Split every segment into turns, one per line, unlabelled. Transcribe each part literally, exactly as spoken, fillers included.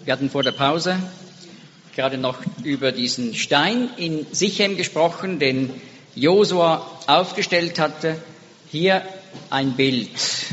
Wir hatten vor der Pause gerade noch über diesen Stein in Sichem gesprochen, den Josua aufgestellt hatte. Hier ein Bild,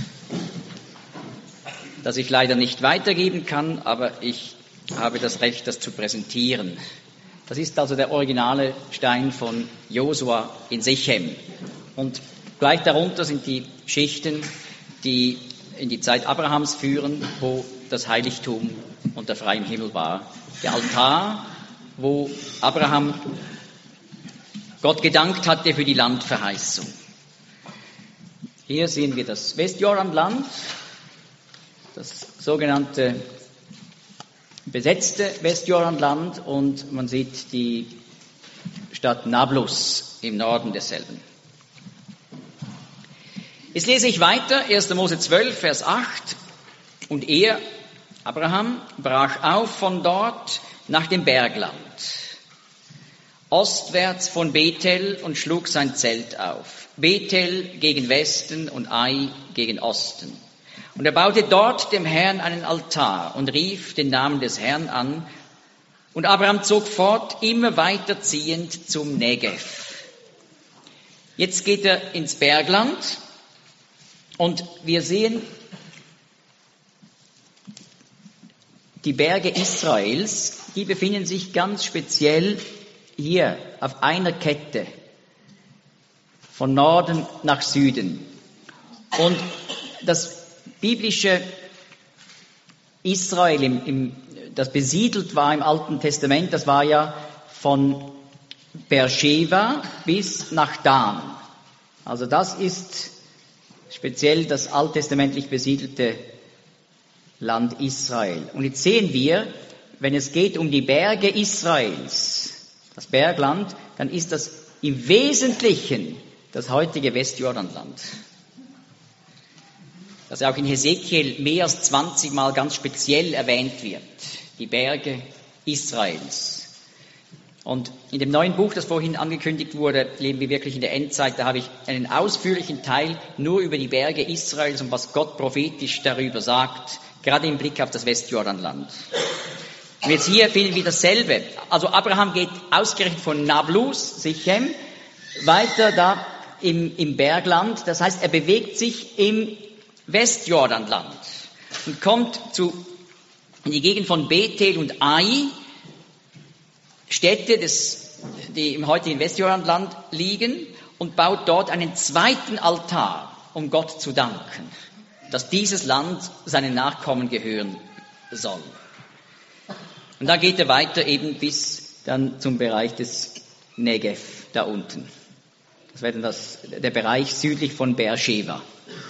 das ich leider nicht weitergeben kann, aber ich habe das Recht, das zu präsentieren. Das ist also der originale Stein von Josua in Sichem. Und gleich darunter sind die Schichten, die in die Zeit Abrahams führen, wo das Heiligtum unter freiem Himmel war. Der Altar, wo Abraham Gott gedankt hatte für die Landverheißung. Hier sehen wir das Westjordanland, das sogenannte besetzte Westjordanland, und man sieht die Stadt Nablus im Norden desselben. Jetzt lese ich weiter, erster Mose zwölf, Vers acht. Und er, Abraham, brach auf von dort nach dem Bergland, ostwärts von Bethel, und schlug sein Zelt auf. Bethel gegen Westen und Ai gegen Osten. Und er baute dort dem Herrn einen Altar und rief den Namen des Herrn an. Und Abraham zog fort, immer weiter ziehend zum Negev. Jetzt geht er ins Bergland und wir sehen die Berge Israels, die befinden sich ganz speziell hier auf einer Kette von Norden nach Süden. Und das biblische Israel, im, im, das besiedelt war im Alten Testament, das war ja von Beersheba bis nach Dan. Also das ist speziell das alttestamentlich besiedelte Land Israel. Und jetzt sehen wir, wenn es geht um die Berge Israels, das Bergland, dann ist das im Wesentlichen das heutige Westjordanland. Das auch in Hesekiel mehr als zwanzig Mal ganz speziell erwähnt wird, die Berge Israels. Und in dem neuen Buch, das vorhin angekündigt wurde, leben wir wirklich in der Endzeit, da habe ich einen ausführlichen Teil nur über die Berge Israels und was Gott prophetisch darüber sagt, gerade im Blick auf das Westjordanland. Und jetzt hier finden wir dasselbe. Also Abraham geht ausgerechnet von Nablus, Sichem, weiter da im, im Bergland. Das heißt, er bewegt sich im Westjordanland und kommt zu, in die Gegend von Bethel und Ai, Städte, des, die im heutigen Westjordanland liegen, und baut dort einen zweiten Altar, um Gott zu danken, dass dieses Land seinen Nachkommen gehören soll. Und dann geht er weiter eben bis dann zum Bereich des Negev da unten. Das wäre dann das, der Bereich südlich von Beersheba.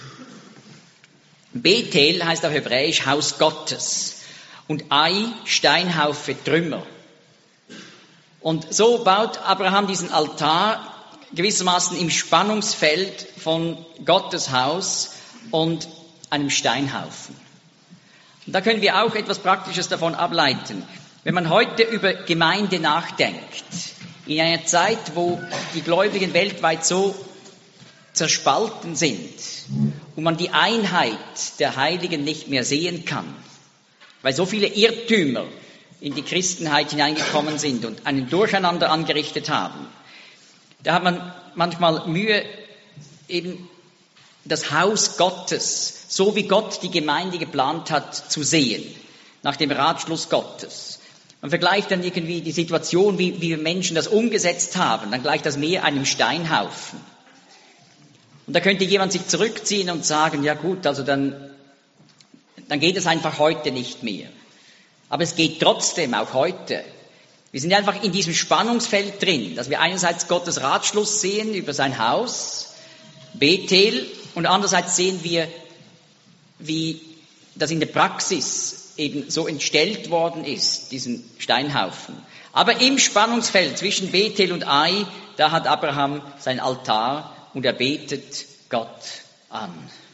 Bethel heißt auf Hebräisch Haus Gottes und Ai Steinhaufe, Trümmer. Und so baut Abraham diesen Altar gewissermaßen im Spannungsfeld von Gottes Haus und einem Steinhaufen. Und da können wir auch etwas Praktisches davon ableiten. Wenn man heute über Gemeinde nachdenkt, in einer Zeit, wo die Gläubigen weltweit so zerspalten sind und man die Einheit der Heiligen nicht mehr sehen kann, weil so viele Irrtümer in die Christenheit hineingekommen sind und einen Durcheinander angerichtet haben, da hat man manchmal Mühe, eben das Haus Gottes, so wie Gott die Gemeinde geplant hat, zu sehen, nach dem Ratschluss Gottes. Man vergleicht dann irgendwie die Situation, wie, wie wir Menschen das umgesetzt haben, dann gleicht das mehr einem Steinhaufen. Und da könnte jemand sich zurückziehen und sagen, ja gut, also dann, dann geht es einfach heute nicht mehr. Aber es geht trotzdem auch heute. Wir sind einfach in diesem Spannungsfeld drin, dass wir einerseits Gottes Ratschluss sehen über sein Haus, Bethel, und andererseits sehen wir, wie das in der Praxis eben so entstellt worden ist, diesen Steinhaufen. Aber im Spannungsfeld zwischen Bethel und Ai, da hat Abraham sein Altar und er betet Gott an.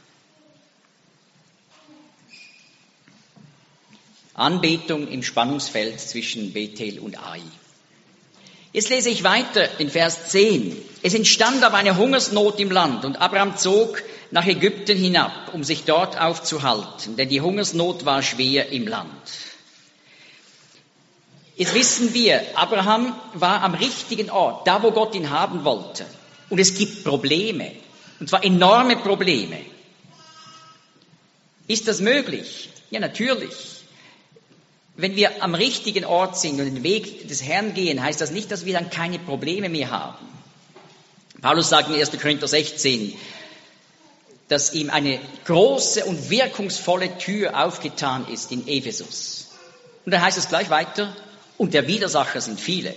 Anbetung im Spannungsfeld zwischen Bethel und Ai. Jetzt lese ich weiter in Vers zehn. Es entstand aber eine Hungersnot im Land und Abraham zog nach Ägypten hinab, um sich dort aufzuhalten, denn die Hungersnot war schwer im Land. Jetzt wissen wir, Abraham war am richtigen Ort, da wo Gott ihn haben wollte. Und es gibt Probleme, und zwar enorme Probleme. Ist das möglich? Ja, natürlich. Wenn wir am richtigen Ort sind und den Weg des Herrn gehen, heißt das nicht, dass wir dann keine Probleme mehr haben. Paulus sagt in erster Korinther sechzehn, dass ihm eine große und wirkungsvolle Tür aufgetan ist in Ephesus. Und dann heißt es gleich weiter, und der Widersacher sind viele.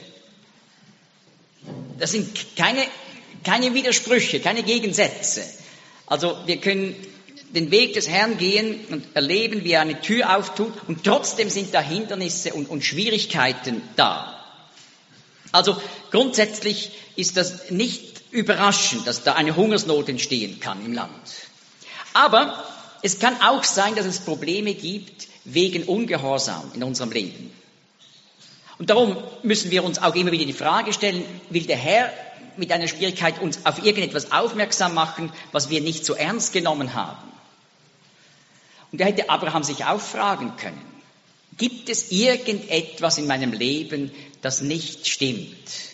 Das sind keine, keine Widersprüche, keine Gegensätze. Also wir können den Weg des Herrn gehen und erleben, wie er eine Tür auftut, und trotzdem sind da Hindernisse und, und Schwierigkeiten da. Also grundsätzlich ist das nicht überraschend, dass da eine Hungersnot entstehen kann im Land. Aber es kann auch sein, dass es Probleme gibt wegen Ungehorsam in unserem Leben. Und darum müssen wir uns auch immer wieder die Frage stellen, will der Herr mit einer Schwierigkeit uns auf irgendetwas aufmerksam machen, was wir nicht so ernst genommen haben? Und da hätte Abraham sich auch fragen können, gibt es irgendetwas in meinem Leben, das nicht stimmt?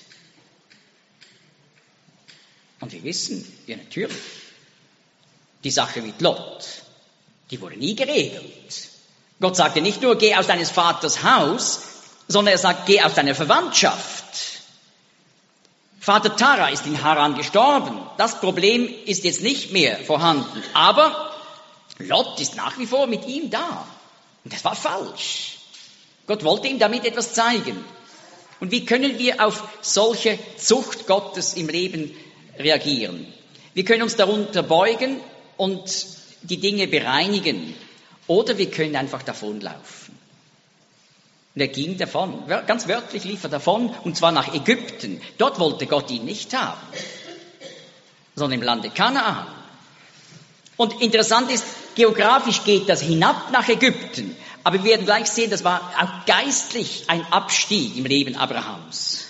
Und wir wissen, ja natürlich, die Sache mit Lot, die wurde nie geregelt. Gott sagte nicht nur, geh aus deines Vaters Haus, sondern er sagt, geh aus deiner Verwandtschaft. Vater Tara ist in Haran gestorben. Das Problem ist jetzt nicht mehr vorhanden. Aber Lot ist nach wie vor mit ihm da. Und das war falsch. Gott wollte ihm damit etwas zeigen. Und wie können wir auf solche Zucht Gottes im Leben reagieren? Wir können uns darunter beugen und die Dinge bereinigen. Oder wir können einfach davonlaufen. Und er ging davon, ganz wörtlich lief er davon, und zwar nach Ägypten. Dort wollte Gott ihn nicht haben, sondern im Lande Kanaan. Und interessant ist, geografisch geht das hinab nach Ägypten. Aber wir werden gleich sehen, das war auch geistlich ein Abstieg im Leben Abrahams.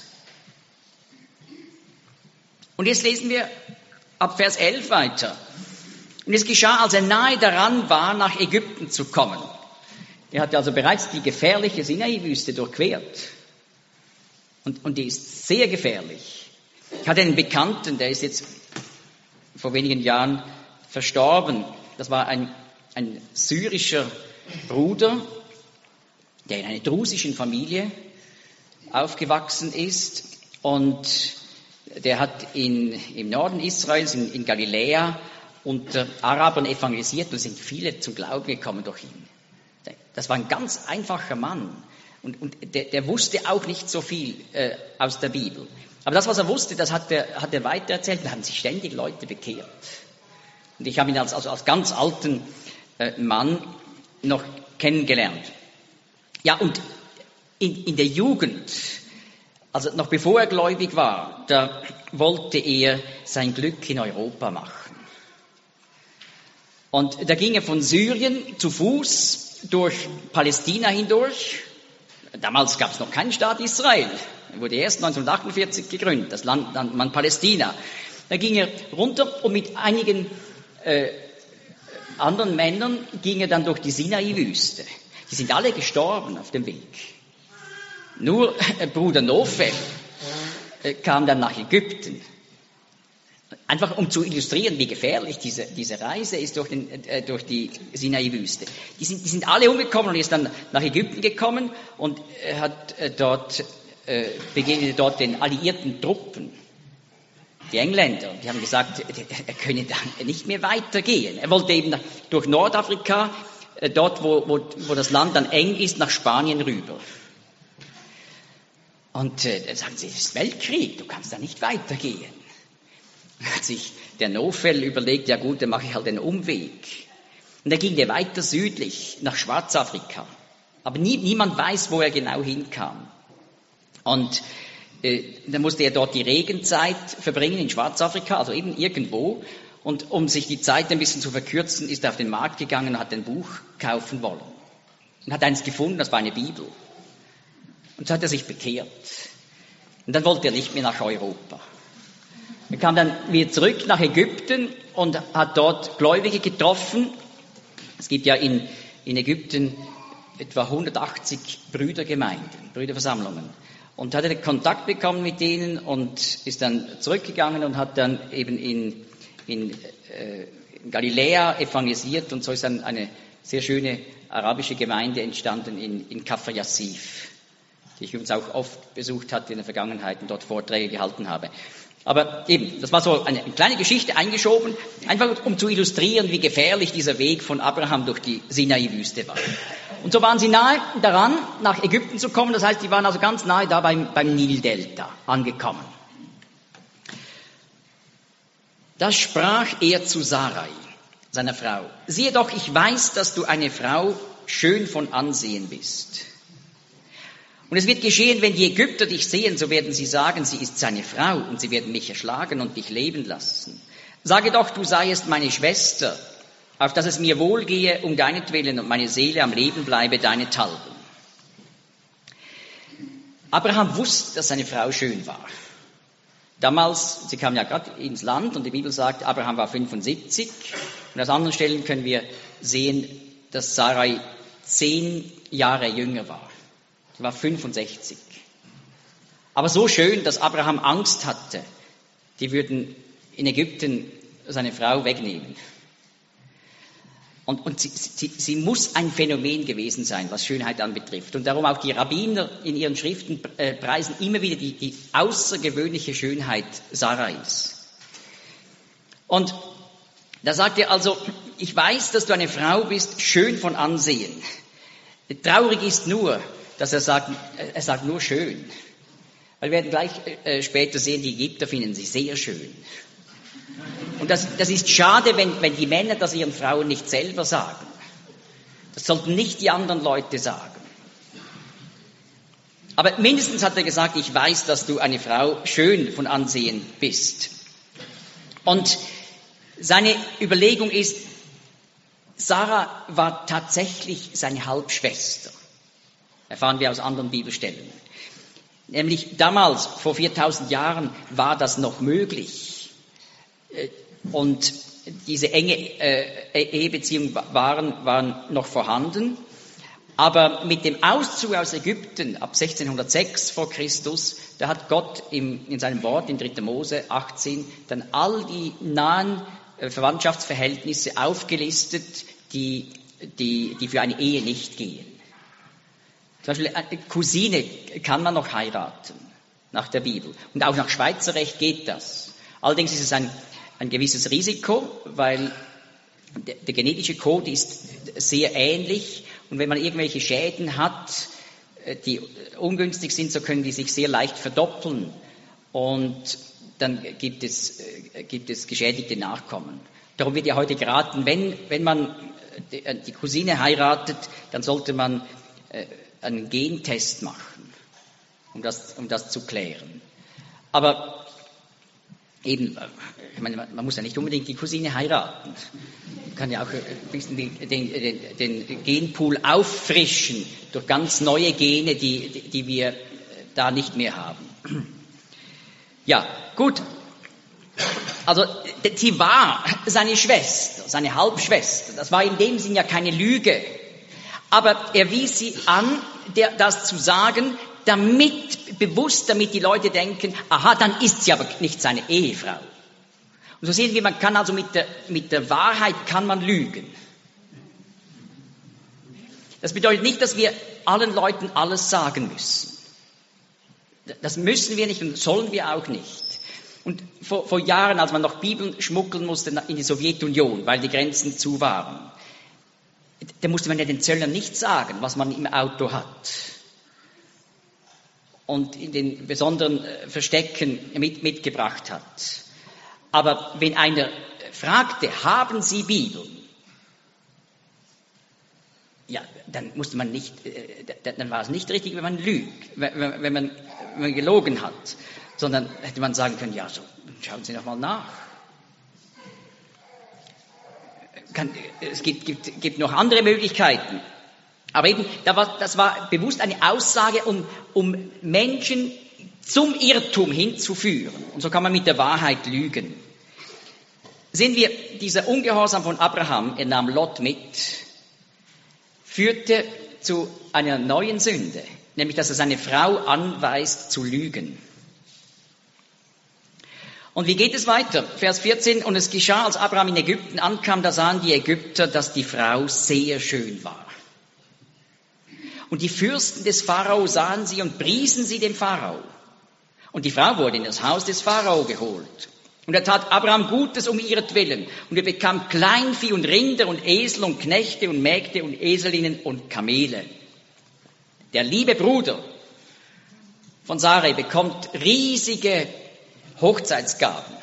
Und jetzt lesen wir ab Vers elf weiter. Und es geschah, als er nahe daran war, nach Ägypten zu kommen. Er hatte also bereits die gefährliche Sinai-Wüste durchquert. Und, und die ist sehr gefährlich. Ich hatte einen Bekannten, der ist jetzt vor wenigen Jahren verstorben. Das war ein, ein syrischer Bruder, der in einer drusischen Familie aufgewachsen ist. Und der hat in, im Norden Israels, in, in Galiläa, unter Arabern evangelisiert, und sind viele zum Glauben gekommen durch ihn. Das war ein ganz einfacher Mann, und, und der, der wusste auch nicht so viel äh, aus der Bibel. Aber das, was er wusste, das hat er, hat er weitererzählt, da haben sich ständig Leute bekehrt. Und ich habe ihn als, also als ganz alten äh, Mann noch kennengelernt. Ja, und in, in der Jugend, also noch bevor er gläubig war, da wollte er sein Glück in Europa machen. Und da ging er von Syrien zu Fuß durch Palästina hindurch. Damals gab es noch keinen Staat Israel. Er wurde erst neunzehnhundertachtundvierzig gegründet, das Land nannte man Palästina. Da ging er runter und mit einigen äh, anderen Männern ging er dann durch die Sinai-Wüste. Die sind alle gestorben auf dem Weg. Nur äh, Bruder Nofel äh, kam dann nach Ägypten. Einfach um zu illustrieren, wie gefährlich diese, diese Reise ist durch, den, äh, durch die Sinai-Wüste. Die sind, die sind alle umgekommen, und er ist dann nach Ägypten gekommen und er hat äh, dort, äh, begegnete dort den alliierten Truppen, die Engländer. Und die haben gesagt, er könne dann nicht mehr weitergehen. Er wollte eben nach, durch Nordafrika, äh, dort wo, wo, wo das Land dann eng ist, nach Spanien rüber. Und äh, dann sagen sie, es ist Weltkrieg, du kannst da nicht weitergehen. Hat sich der Nofel überlegt, ja gut, dann mache ich halt einen Umweg. Und dann ging der weiter südlich nach Schwarzafrika. Aber nie, niemand weiß, wo er genau hinkam. Und äh, dann musste er dort die Regenzeit verbringen in Schwarzafrika, also eben irgendwo. Und um sich die Zeit ein bisschen zu verkürzen, ist er auf den Markt gegangen und hat ein Buch kaufen wollen. Und hat eins gefunden, das war eine Bibel. Und so hat er sich bekehrt. Und dann wollte er nicht mehr nach Europa. Er kam dann wieder zurück nach Ägypten und hat dort Gläubige getroffen. Es gibt ja in, in Ägypten etwa hundertachtzig Brüdergemeinden, Brüderversammlungen. Und hatte Kontakt bekommen mit denen und ist dann zurückgegangen und hat dann eben in, in, äh, in Galiläa evangelisiert. Und so ist dann eine sehr schöne arabische Gemeinde entstanden in, in Kafr Yassif, die ich übrigens auch oft besucht hatte in der Vergangenheit und dort Vorträge gehalten habe. Aber eben, das war so eine, eine kleine Geschichte eingeschoben, einfach um zu illustrieren, wie gefährlich dieser Weg von Abraham durch die Sinai-Wüste war. Und so waren sie nahe daran, nach Ägypten zu kommen. Das heißt, die waren also ganz nahe da beim, beim Nildelta angekommen. Da sprach er zu Sarai, seiner Frau: Siehe doch, ich weiß, dass du eine Frau schön von Ansehen bist. Und es wird geschehen, wenn die Ägypter dich sehen, so werden sie sagen, sie ist seine Frau, und sie werden mich erschlagen und dich leben lassen. Sage doch, du seiest meine Schwester, auf dass es mir wohlgehe um deinetwillen und meine Seele am Leben bleibe deinethalben. Abraham wusste, dass seine Frau schön war. Damals, sie kam ja gerade ins Land und die Bibel sagt, Abraham war fünfundsiebzig. Und aus anderen Stellen können wir sehen, dass Sarai zehn Jahre jünger war. Sie war fünfundsechzig. Aber so schön, dass Abraham Angst hatte, die würden in Ägypten seine Frau wegnehmen. Und, und sie, sie, sie muss ein Phänomen gewesen sein, was Schönheit anbetrifft. Und darum auch die Rabbiner in ihren Schriften äh, preisen immer wieder die, die außergewöhnliche Schönheit Sarais. Und da sagt er also, ich weiß, dass du eine Frau bist, schön von Ansehen. Traurig ist nur, dass er sagt, er sagt nur schön. Weil wir werden gleich äh, später sehen, die Ägypter finden sie sehr schön. Und das, das ist schade, wenn, wenn die Männer das ihren Frauen nicht selber sagen. Das sollten nicht die anderen Leute sagen. Aber mindestens hat er gesagt, ich weiß, dass du eine Frau schön von Ansehen bist. Und seine Überlegung ist, Sarah war tatsächlich seine Halbschwester. Erfahren wir aus anderen Bibelstellen. Nämlich damals, vor viertausend Jahren, war das noch möglich. Und diese enge äh, Ehebeziehungen waren, waren noch vorhanden. Aber mit dem Auszug aus Ägypten ab sechzehnhundertsechs vor Christus, da hat Gott im, in seinem Wort in dritter Mose achtzehn dann all die nahen äh, Verwandtschaftsverhältnisse aufgelistet, die, die, die für eine Ehe nicht gehen. Zum Beispiel eine Cousine kann man noch heiraten, nach der Bibel. Und auch nach Schweizer Recht geht das. Allerdings ist es ein, ein gewisses Risiko, weil der, der genetische Code ist sehr ähnlich. Und wenn man irgendwelche Schäden hat, die ungünstig sind, so können die sich sehr leicht verdoppeln. Und dann gibt es, gibt es geschädigte Nachkommen. Darum wird ja heute geraten, wenn, wenn man die Cousine heiratet, dann sollte man einen Gentest machen, um das, um das zu klären. Aber eben, ich meine, man muss ja nicht unbedingt die Cousine heiraten. Man kann ja auch ein bisschen den, den, den Genpool auffrischen durch ganz neue Gene, die, die wir da nicht mehr haben. Ja, gut. Also, sie war seine Schwester, seine Halbschwester. Das war in dem Sinn ja keine Lüge. Aber er wies sie an, der, das zu sagen, damit, bewusst, damit die Leute denken, aha, dann ist sie aber nicht seine Ehefrau. Und so sehen wir, man kann also mit der, mit der Wahrheit kann man lügen. Das bedeutet nicht, dass wir allen Leuten alles sagen müssen. Das müssen wir nicht und sollen wir auch nicht. Und vor, vor Jahren, als man noch Bibeln schmuggeln musste in die Sowjetunion, weil die Grenzen zu waren, da musste man ja den Zöllnern nicht sagen, was man im Auto hat. Und in den besonderen Verstecken mit, mitgebracht hat. Aber wenn einer fragte, haben Sie Bibeln? Ja, dann musste man nicht, dann war es nicht richtig, wenn man lügt, wenn man, wenn man gelogen hat. Sondern hätte man sagen können, ja, so, schauen Sie noch mal nach. Kann, es gibt, gibt, gibt noch andere Möglichkeiten. Aber eben, da war, das war bewusst eine Aussage, um, um Menschen zum Irrtum hinzuführen. Und so kann man mit der Wahrheit lügen. Sehen wir, dieser Ungehorsam von Abraham, er nahm Lot mit, führte zu einer neuen Sünde, nämlich dass er seine Frau anweist zu lügen. Und wie geht es weiter? Vers vierzehn, und es geschah, als Abraham in Ägypten ankam, da sahen die Ägypter, dass die Frau sehr schön war. Und die Fürsten des Pharao sahen sie und priesen sie dem Pharao. Und die Frau wurde in das Haus des Pharao geholt. Und er tat Abraham Gutes um ihretwillen. Und er bekam Kleinvieh und Rinder und Esel und Knechte und Mägde und Eselinnen und Kamele. Der liebe Bruder von Sarai bekommt riesige Hochzeitsgaben.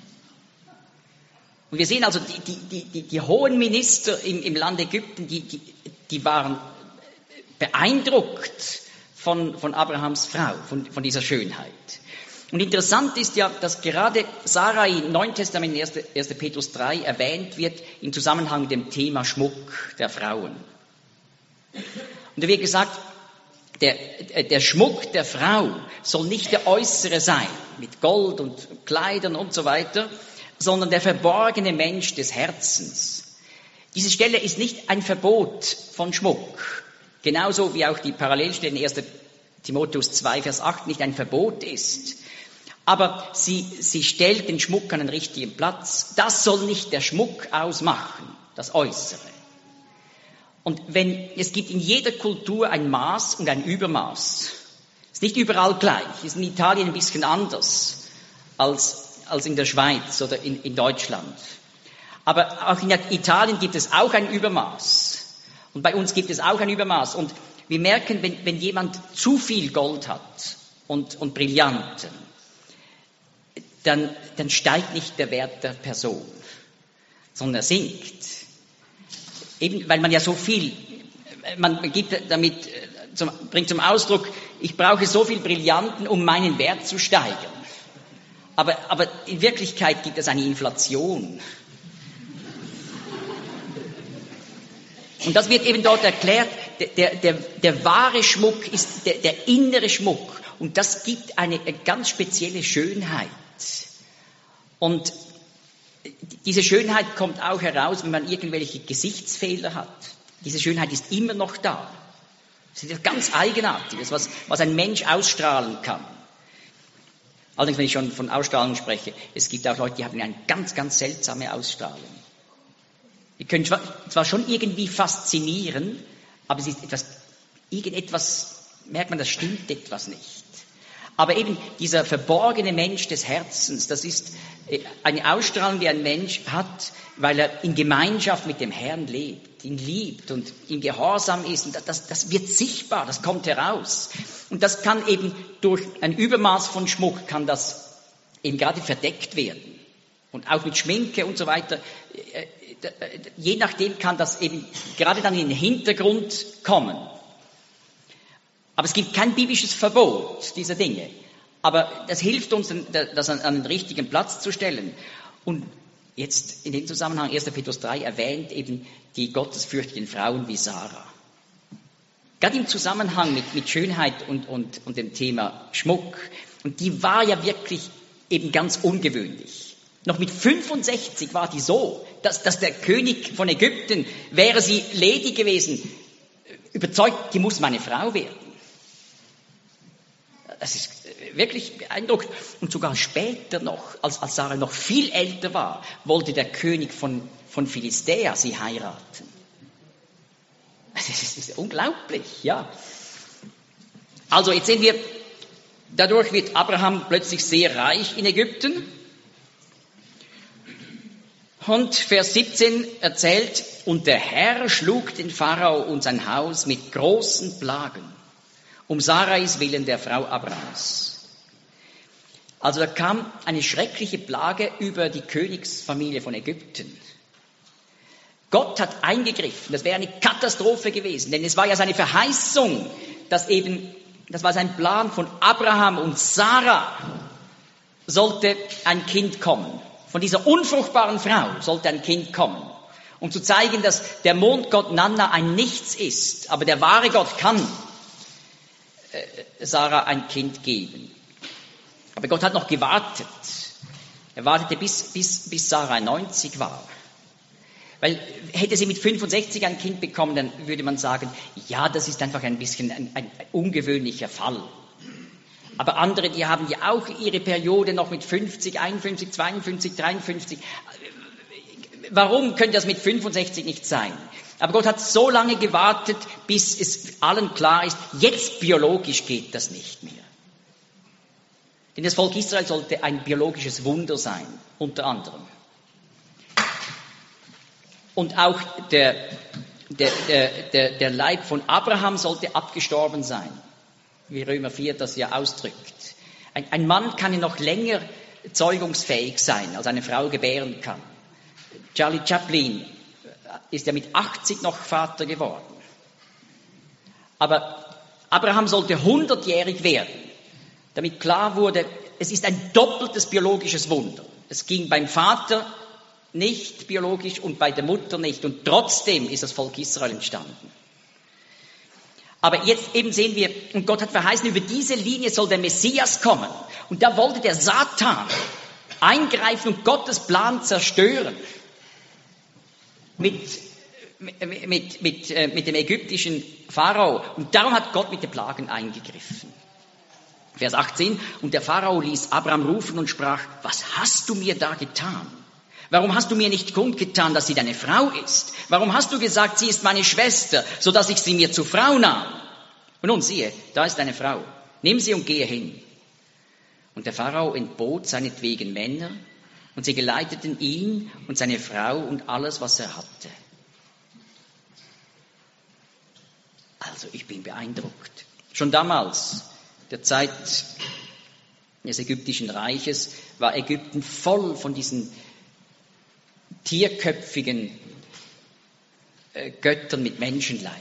Und wir sehen also, die, die, die, die hohen Minister im, im Land Ägypten, die, die, die waren beeindruckt von, von Abrahams Frau, von, von dieser Schönheit. Und interessant ist ja, dass gerade Sarai im Neuen Testament, erster Petrus drei, erwähnt wird im Zusammenhang mit dem Thema Schmuck der Frauen. Und da wird gesagt, der, der Schmuck der Frau soll nicht der äußere sein, mit Gold und Kleidern und so weiter, sondern der verborgene Mensch des Herzens. Diese Stelle ist nicht ein Verbot von Schmuck, genauso wie auch die Parallelstelle in erster Timotheus zwei, Vers acht nicht ein Verbot ist. Aber sie, sie stellt den Schmuck an den richtigen Platz. Das soll nicht der Schmuck ausmachen, das Äußere. Und wenn, es gibt in jeder Kultur ein Maß und ein Übermaß. Ist nicht überall gleich. Ist in Italien ein bisschen anders als, als in der Schweiz oder in, in Deutschland. Aber auch in Italien gibt es auch ein Übermaß. Und bei uns gibt es auch ein Übermaß. Und wir merken, wenn, wenn jemand zu viel Gold hat und, und Brillanten, dann, dann steigt nicht der Wert der Person, sondern er sinkt. Eben, weil man ja so viel, man gibt damit, zum, bringt zum Ausdruck, ich brauche so viel Brillanten, um meinen Wert zu steigern. Aber, aber in Wirklichkeit gibt es eine Inflation. Und das wird eben dort erklärt, der, der, der, der wahre Schmuck ist der, der innere Schmuck. Und das gibt eine ganz spezielle Schönheit. Und diese Schönheit kommt auch heraus, wenn man irgendwelche Gesichtsfehler hat. Diese Schönheit ist immer noch da. Das ist etwas ganz Eigenartiges, was, was ein Mensch ausstrahlen kann. Allerdings, wenn ich schon von Ausstrahlung spreche, es gibt auch Leute, die haben eine ganz, ganz seltsame Ausstrahlung. Die können zwar, zwar schon irgendwie faszinieren, aber es ist etwas, irgendetwas, merkt man, das stimmt etwas nicht. Aber eben dieser verborgene Mensch des Herzens, das ist eine Ausstrahlung, die ein Mensch hat, weil er in Gemeinschaft mit dem Herrn lebt, ihn liebt und ihm gehorsam ist. Und das, das wird sichtbar, das kommt heraus. Und das kann eben durch ein Übermaß von Schmuck, kann das eben gerade verdeckt werden. Und auch mit Schminke und so weiter. Je nachdem kann das eben gerade dann in den Hintergrund kommen. Aber es gibt kein biblisches Verbot dieser Dinge. Aber das hilft uns, das an den richtigen Platz zu stellen. Und jetzt in dem Zusammenhang, erster Petrus drei erwähnt eben die gottesfürchtigen Frauen wie Sarah. Gerade im Zusammenhang mit, mit Schönheit und, und, und dem Thema Schmuck. Und die war ja wirklich eben ganz ungewöhnlich. Noch mit fünfundsechzig war die so, dass, dass der König von Ägypten, wäre sie ledig gewesen, überzeugt, die muss meine Frau werden. Das ist wirklich beeindruckend. Und sogar später noch, als, als Sarah noch viel älter war, wollte der König von, von Philistea sie heiraten. Das ist, das ist unglaublich, ja. Also jetzt sehen wir, dadurch wird Abraham plötzlich sehr reich in Ägypten. Und Vers siebzehn erzählt, und der Herr schlug den Pharao und sein Haus mit großen Plagen, um Sarais willen, der Frau Abrahams. Also da kam eine schreckliche Plage über die Königsfamilie von Ägypten. Gott hat eingegriffen, das wäre eine Katastrophe gewesen, denn es war ja seine Verheißung, dass eben, das war sein Plan von Abraham und Sarah, sollte ein Kind kommen. Von dieser unfruchtbaren Frau sollte ein Kind kommen, um zu zeigen, dass der Mondgott Nanna ein Nichts ist, aber der wahre Gott kann Sarah ein Kind geben. Aber Gott hat noch gewartet. Er wartete bis, bis, bis Sarah neunzig war. Weil hätte sie mit fünfundsechzig ein Kind bekommen, dann würde man sagen, ja, das ist einfach ein bisschen ein, ein ungewöhnlicher Fall. Aber andere, die haben ja auch ihre Periode noch mit fünfzig, einundfünfzig, zweiundfünfzig, dreiundfünfzig. Warum könnte das mit fünfundsechzig nicht sein? Aber Gott hat so lange gewartet, bis es allen klar ist, jetzt biologisch geht das nicht mehr. Denn das Volk Israel sollte ein biologisches Wunder sein, unter anderem. Und auch der, der, der, der, der Leib von Abraham sollte abgestorben sein, wie Römer vier das ja ausdrückt. Ein, ein Mann kann ja noch länger zeugungsfähig sein, als eine Frau gebären kann. Charlie Chaplin ist ja mit achtzig noch Vater geworden. Aber Abraham sollte hundertjährig werden, damit klar wurde, es ist ein doppeltes biologisches Wunder. Es ging beim Vater nicht biologisch und bei der Mutter nicht. Und trotzdem ist das Volk Israel entstanden. Aber jetzt eben sehen wir, und Gott hat verheißen, über diese Linie soll der Messias kommen. Und da wollte der Satan eingreifen und Gottes Plan zerstören. Mit, mit, mit, mit, äh, mit dem ägyptischen Pharao. Und darum hat Gott mit den Plagen eingegriffen. Vers achtzehn, und der Pharao ließ Abraham rufen und sprach, was hast du mir da getan? Warum hast du mir nicht kundgetan, dass sie deine Frau ist? Warum hast du gesagt, sie ist meine Schwester, so dass ich sie mir zur Frau nahm? Und nun siehe, da ist deine Frau. Nimm sie und gehe hin. Und der Pharao entbot seinetwegen Männer, und sie geleiteten ihn und seine Frau und alles, was er hatte. Also ich bin beeindruckt. Schon damals, der Zeit des ägyptischen Reiches, war Ägypten voll von diesen tierköpfigen äh, Göttern mit Menschenleib.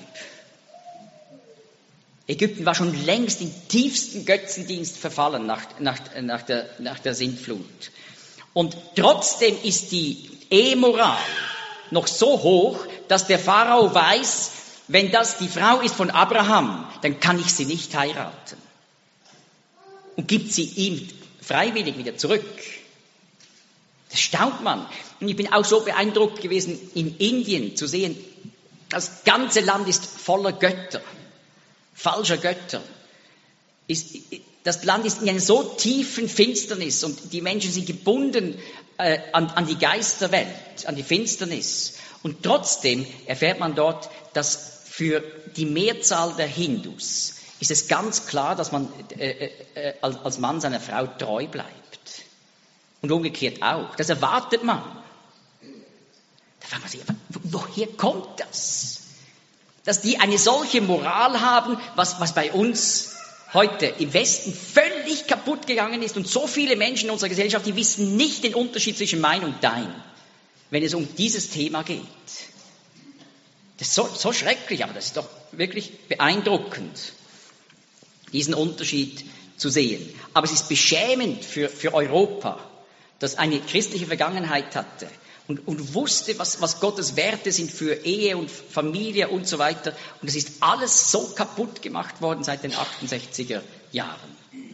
Ägypten war schon längst in tiefsten Götzendienst verfallen nach, nach, nach, der, nach der Sintflut. Und trotzdem ist die Ehemoral noch so hoch, dass der Pharao weiß, wenn das die Frau ist von Abraham, dann kann ich sie nicht heiraten. Und gibt sie ihm freiwillig wieder zurück. Das staunt man. Und ich bin auch so beeindruckt gewesen, in Indien zu sehen, das ganze Land ist voller Götter, falscher Götter. Ist, das Land ist in einer so tiefen Finsternis und die Menschen sind gebunden äh, an, an die Geisterwelt, an die Finsternis. Und trotzdem erfährt man dort, dass für die Mehrzahl der Hindus ist es ganz klar, dass man äh, äh, als, als Mann seiner Frau treu bleibt. Und umgekehrt auch. Das erwartet man. Da fragt man sich, woher kommt das? Dass die eine solche Moral haben, was, was bei uns heute im Westen völlig kaputt gegangen ist. Und so viele Menschen in unserer Gesellschaft, die wissen nicht den Unterschied zwischen mein und dein, wenn es um dieses Thema geht. Das ist so, so schrecklich, aber das ist doch wirklich beeindruckend, diesen Unterschied zu sehen. Aber es ist beschämend für, für Europa, das eine christliche Vergangenheit hatte und, und wusste, was, was Gottes Werte sind für Ehe und Familie und so weiter. Und es ist alles so kaputt gemacht worden seit den achtundsechziger Jahren.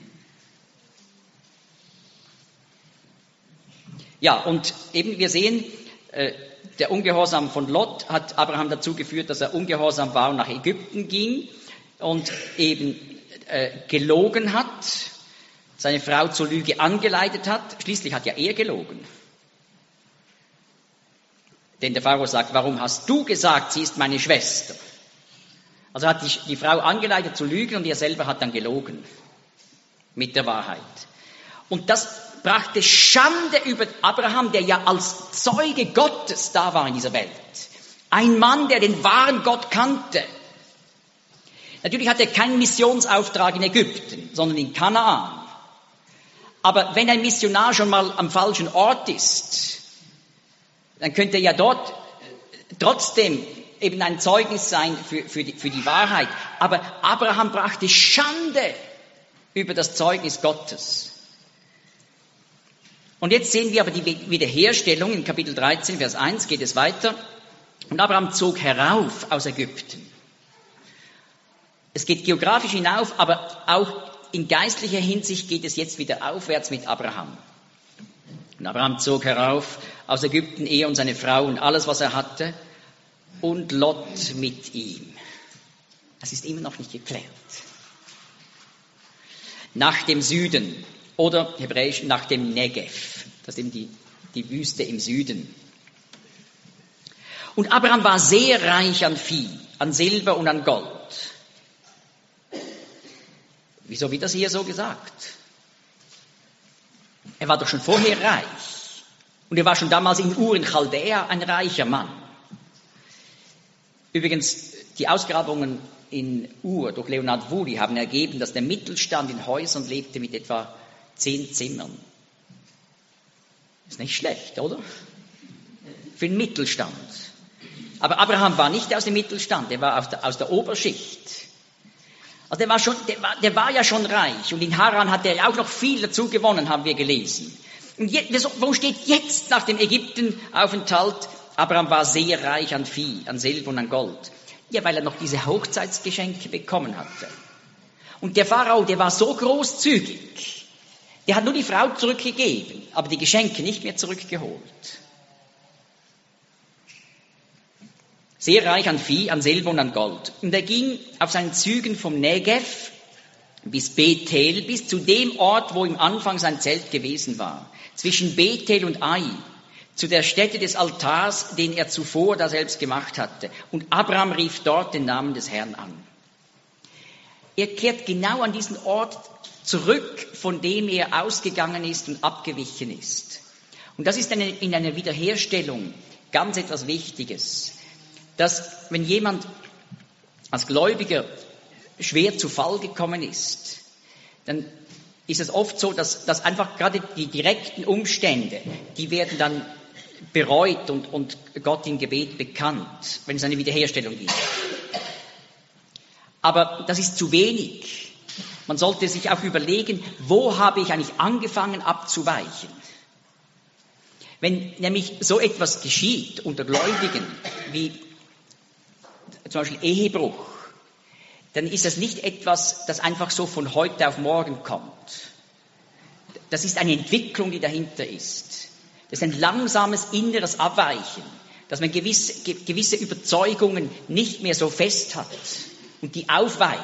Ja, und eben wir sehen, äh, der Ungehorsam von Lot hat Abraham dazu geführt, dass er ungehorsam war und nach Ägypten ging und eben äh, gelogen hat, seine Frau zur Lüge angeleitet hat. Schließlich hat ja er gelogen. Denn der Pharao sagt, warum hast du gesagt, sie ist meine Schwester? Also hat die, die Frau angeleitet zu lügen und er selber hat dann gelogen mit der Wahrheit. Und das brachte Schande über Abraham, der ja als Zeuge Gottes da war in dieser Welt. Ein Mann, der den wahren Gott kannte. Natürlich hat er keinen Missionsauftrag in Ägypten, sondern in Kanaan. Aber wenn ein Missionar schon mal am falschen Ort ist, dann könnte er ja dort trotzdem eben ein Zeugnis sein für, für, die, für die Wahrheit. Aber Abraham brachte Schande über das Zeugnis Gottes. Und jetzt sehen wir aber die Wiederherstellung. In Kapitel dreizehn, Vers eins geht es weiter. Und Abraham zog herauf aus Ägypten. Es geht geografisch hinauf, aber auch in geistlicher Hinsicht geht es jetzt wieder aufwärts mit Abraham. Und Abraham zog herauf aus Ägypten, er und seine Frau und alles, was er hatte, und Lot mit ihm. Das ist immer noch nicht geklärt. Nach dem Süden oder hebräisch nach dem Negev. Das ist eben die, die Wüste im Süden. Und Abraham war sehr reich an Vieh, an Silber und an Gold. Wieso wird das hier so gesagt? Er war doch schon vorher reich. Und er war schon damals in Ur in Chaldea ein reicher Mann. Übrigens, die Ausgrabungen in Ur durch Leonhard Woolley haben ergeben, dass der Mittelstand in Häusern lebte mit etwa zehn Zimmern. Ist nicht schlecht, oder? Für den Mittelstand. Aber Abraham war nicht aus dem Mittelstand, er war aus der, aus der Oberschicht. Also der war, schon, der, war, der war ja schon reich und in Haran hat er auch noch viel dazu gewonnen, haben wir gelesen. Und jetzt, wo steht jetzt nach dem Ägyptenaufenthalt, Abraham war sehr reich an Vieh, an Silber und an Gold. Ja, weil er noch diese Hochzeitsgeschenke bekommen hatte. Und der Pharao, der war so großzügig, der hat nur die Frau zurückgegeben, aber die Geschenke nicht mehr zurückgeholt. Sehr reich an Vieh, an Silber und an Gold. Und er ging auf seinen Zügen vom Negev bis Bethel, bis zu dem Ort, wo im Anfang sein Zelt gewesen war. Zwischen Bethel und Ai, zu der Stätte des Altars, den er zuvor da selbst gemacht hatte. Und Abraham rief dort den Namen des Herrn an. Er kehrt genau an diesen Ort zurück, von dem er ausgegangen ist und abgewichen ist. Und das ist eine, in einer Wiederherstellung ganz etwas Wichtiges. Dass, wenn jemand als Gläubiger schwer zu Fall gekommen ist, dann ist es oft so, dass, dass einfach gerade die direkten Umstände, die werden dann bereut und, und Gott im Gebet bekannt, wenn es eine Wiederherstellung gibt. Aber das ist zu wenig. Man sollte sich auch überlegen, wo habe ich eigentlich angefangen abzuweichen? Wenn nämlich so etwas geschieht unter Gläubigen, wie zum Beispiel Ehebruch, dann ist das nicht etwas, das einfach so von heute auf morgen kommt. Das ist eine Entwicklung, die dahinter ist. Das ist ein langsames inneres Abweichen, dass man gewisse, gewisse Überzeugungen nicht mehr so fest hat und die aufweicht.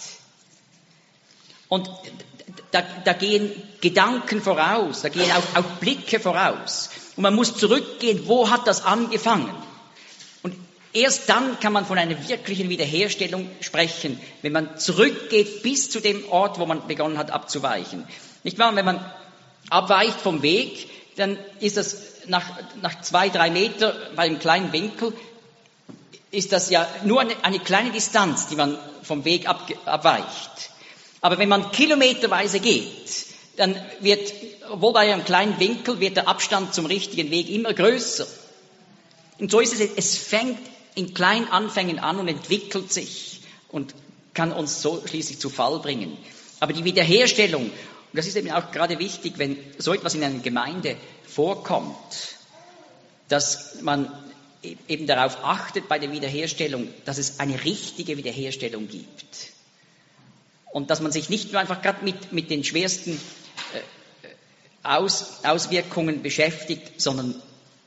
Und da, da gehen Gedanken voraus, da gehen auch, auch Blicke voraus. Und man muss zurückgehen, wo hat das angefangen? Erst dann kann man von einer wirklichen Wiederherstellung sprechen, wenn man zurückgeht bis zu dem Ort, wo man begonnen hat abzuweichen. Nicht wahr? Wenn man abweicht vom Weg, dann ist das nach, nach zwei, drei Meter bei einem kleinen Winkel, ist das ja nur eine, eine kleine Distanz, die man vom Weg ab, abweicht. Aber wenn man kilometerweise geht, dann wird, obwohl bei einem kleinen Winkel, wird der Abstand zum richtigen Weg immer größer. Und so ist es, es fängt in kleinen Anfängen an und entwickelt sich und kann uns so schließlich zu Fall bringen. Aber die Wiederherstellung, und das ist eben auch gerade wichtig, wenn so etwas in einer Gemeinde vorkommt, dass man eben darauf achtet bei der Wiederherstellung, dass es eine richtige Wiederherstellung gibt. Und dass man sich nicht nur einfach gerade mit, mit den schwersten äh, Aus, Auswirkungen beschäftigt, sondern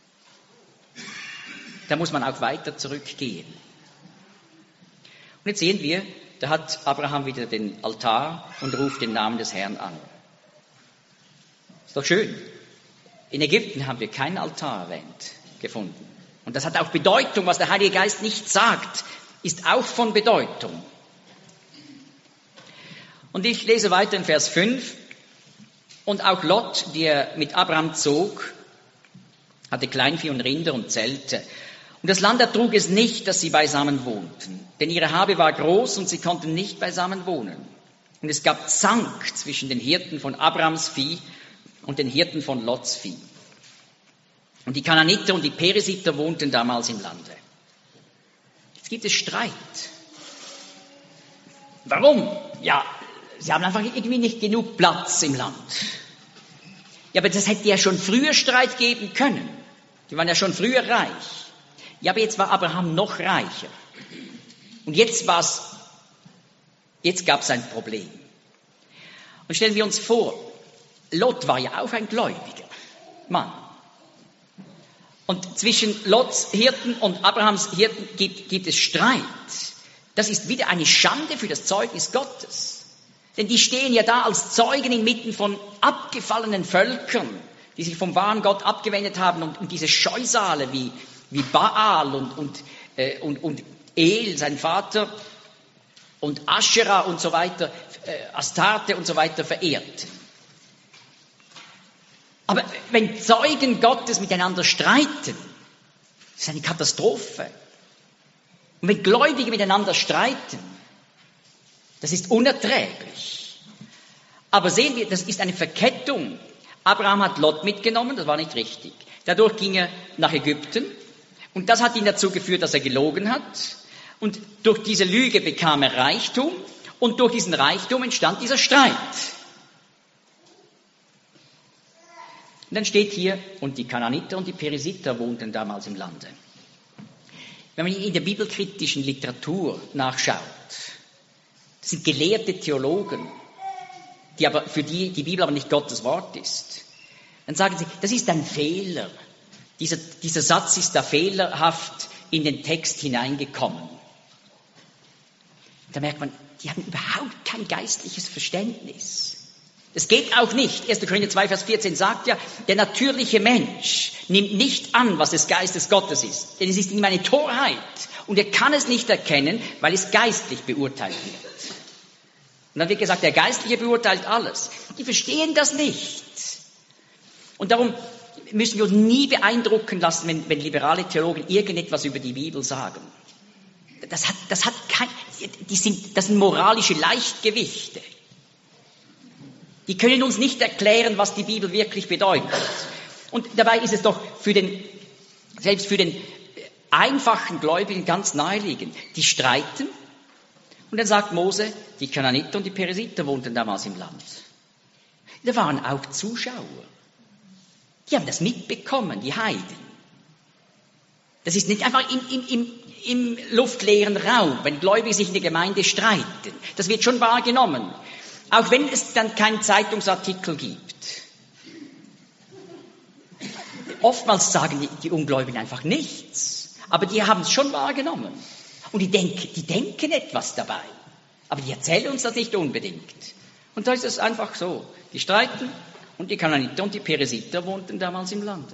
da muss man auch weiter zurückgehen. Und jetzt sehen wir, da hat Abraham wieder den Altar und ruft den Namen des Herrn an. Ist doch schön. In Ägypten haben wir keinen Altar erwähnt, gefunden. Und das hat auch Bedeutung, was der Heilige Geist nicht sagt, ist auch von Bedeutung. Und ich lese weiter in Vers fünf. Und auch Lot, der mit Abraham zog, hatte Kleinvieh und Rinder und Zelte. Und das Land ertrug es nicht, dass sie beisammen wohnten, denn ihre Habe war groß und sie konnten nicht beisammen wohnen. Und es gab Zank zwischen den Hirten von Abrahams Vieh und den Hirten von Lots Vieh. Und die Kanaaniter und die Perisiter wohnten damals im Lande. Jetzt gibt es Streit. Warum? Ja, sie haben einfach irgendwie nicht genug Platz im Land. Ja, aber das hätte ja schon früher Streit geben können. Die waren ja schon früher reich. Ja, aber jetzt war Abraham noch reicher. Und jetzt war's, jetzt gab es ein Problem. Und stellen wir uns vor, Lot war ja auch ein Gläubiger. Mann. Und zwischen Lots Hirten und Abrahams Hirten gibt, gibt es Streit. Das ist wieder eine Schande für das Zeugnis Gottes. Denn die stehen ja da als Zeugen inmitten von abgefallenen Völkern, die sich vom wahren Gott abgewendet haben und, und diese Scheusale wie, wie Baal und, und, äh, und, und El, sein Vater, und Aschera und so weiter, äh, Astarte und so weiter verehrten. Aber wenn Zeugen Gottes miteinander streiten, das ist eine Katastrophe. Und wenn Gläubige miteinander streiten, das ist unerträglich. Aber sehen wir, das ist eine Verkettung. Abraham hat Lot mitgenommen, das war nicht richtig. Dadurch ging er nach Ägypten und das hat ihn dazu geführt, dass er gelogen hat. Und durch diese Lüge bekam er Reichtum und durch diesen Reichtum entstand dieser Streit. Und dann steht hier, und die Kanaaniter und die Perisiter wohnten damals im Lande. Wenn man in der bibelkritischen Literatur nachschaut, das sind gelehrte Theologen, die aber, für die die Bibel aber nicht Gottes Wort ist, dann sagen sie, das ist ein Fehler. Dieser, dieser Satz ist da fehlerhaft in den Text hineingekommen. Da merkt man, die haben überhaupt kein geistliches Verständnis. Es geht auch nicht. erster Korinther zwei, Vers vierzehn sagt ja, der natürliche Mensch nimmt nicht an, was des Geistes Gottes ist. Denn es ist ihm eine Torheit. Und er kann es nicht erkennen, weil es geistlich beurteilt wird. Und dann wird gesagt, der Geistliche beurteilt alles. Die verstehen das nicht. Und darum müssen wir uns nie beeindrucken lassen, wenn, wenn liberale Theologen irgendetwas über die Bibel sagen. Das hat, das hat kein, die sind, das sind moralische Leichtgewichte. Die können uns nicht erklären, was die Bibel wirklich bedeutet. Und dabei ist es doch für den, selbst für den einfachen Gläubigen ganz naheliegend. Die streiten und dann sagt Mose, die Kanaaniter und die Perisiter wohnten damals im Land. Da waren auch Zuschauer. Die haben das mitbekommen, die Heiden. Das ist nicht einfach im, im, im, im luftleeren Raum, wenn Gläubige sich in der Gemeinde streiten. Das wird schon wahrgenommen. Auch wenn es dann keinen Zeitungsartikel gibt. Oftmals sagen die, die Ungläubigen einfach nichts. Aber die haben es schon wahrgenommen. Und die denken, die denken etwas dabei. Aber die erzählen uns das nicht unbedingt. Und da ist es einfach so. Die streiten und die Kanaaniter und die Perisiter wohnten damals im Lande.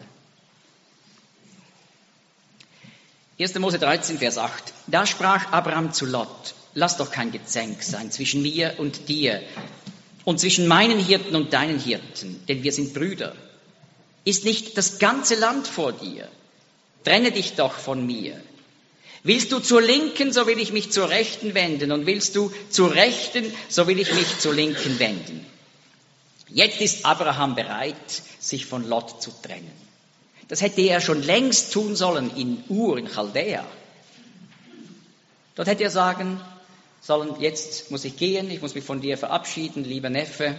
erster Mose dreizehn, Vers acht. Da sprach Abraham zu Lot, lass doch kein Gezänk sein zwischen mir und dir und zwischen meinen Hirten und deinen Hirten, denn wir sind Brüder. Ist nicht das ganze Land vor dir? Trenne dich doch von mir. Willst du zur Linken, so will ich mich zur Rechten wenden, und willst du zur Rechten, so will ich mich zur Linken wenden. Jetzt ist Abraham bereit, sich von Lot zu trennen. Das hätte er schon längst tun sollen in Ur, in Chaldea. Dort hätte er sagen sollen, jetzt muss ich gehen, ich muss mich von dir verabschieden, lieber Neffe.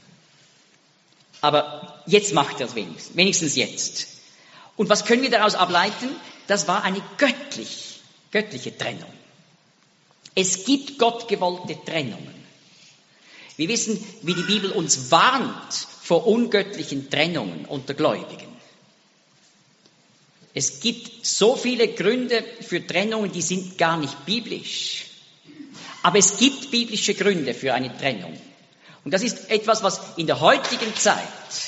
Aber jetzt macht er es wenigstens, wenigstens jetzt. Und was können wir daraus ableiten? Das war eine göttlich, göttliche Trennung. Es gibt gottgewollte Trennungen. Wir wissen, wie die Bibel uns warnt vor ungöttlichen Trennungen unter Gläubigen. Es gibt so viele Gründe für Trennungen, die sind gar nicht biblisch. Aber es gibt biblische Gründe für eine Trennung. Und das ist etwas, was in der heutigen Zeit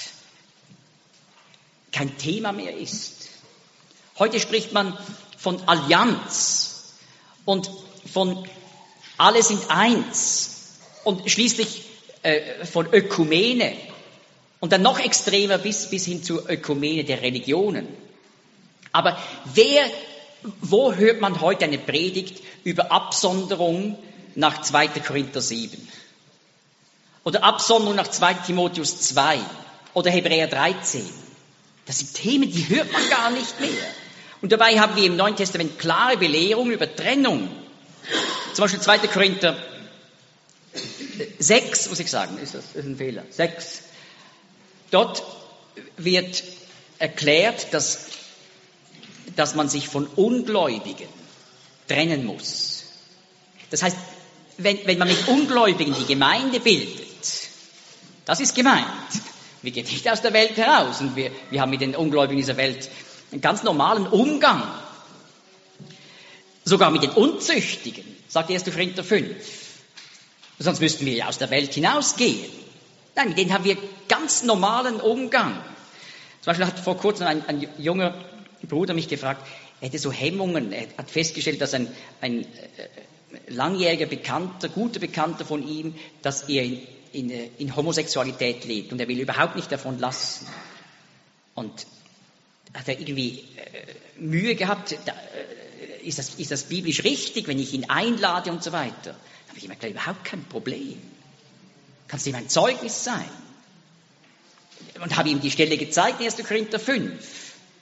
kein Thema mehr ist. Heute spricht man von Allianz und von alle sind eins und schließlich äh, von Ökumene und dann noch extremer bis, bis hin zur Ökumene der Religionen. Aber wer, wo hört man heute eine Predigt über Absonderung nach zweiter Korinther sieben? Oder Absonderung nach zweiter Timotheus zwei? Oder Hebräer dreizehn? Das sind Themen, die hört man gar nicht mehr. Und dabei haben wir im Neuen Testament klare Belehrungen über Trennung. Zum Beispiel zweiter Korinther sechs, muss ich sagen, ist das ist ein Fehler, sechs. Dort wird erklärt, dass dass man sich von Ungläubigen trennen muss. Das heißt, wenn, wenn man mit Ungläubigen die Gemeinde bildet, das ist gemeint. Wir gehen nicht aus der Welt heraus und wir, wir haben mit den Ungläubigen dieser Welt einen ganz normalen Umgang. Sogar mit den Unzüchtigen, sagt erster Korinther fünf. Sonst müssten wir ja aus der Welt hinausgehen. Nein, mit denen haben wir ganz normalen Umgang. Zum Beispiel hat vor kurzem ein, ein junger Bruder mich gefragt, er hätte so Hemmungen, er hat festgestellt, dass ein, ein äh, langjähriger Bekannter, guter Bekannter von ihm, dass er in, in, in Homosexualität lebt und er will überhaupt nicht davon lassen. Und hat er irgendwie äh, Mühe gehabt, da, äh, ist, das, ist das biblisch richtig, wenn ich ihn einlade und so weiter. Da habe ich immer gesagt, überhaupt kein Problem. Kannst du ihm ein Zeugnis sein? Und habe ihm die Stelle gezeigt, erster Korinther fünf.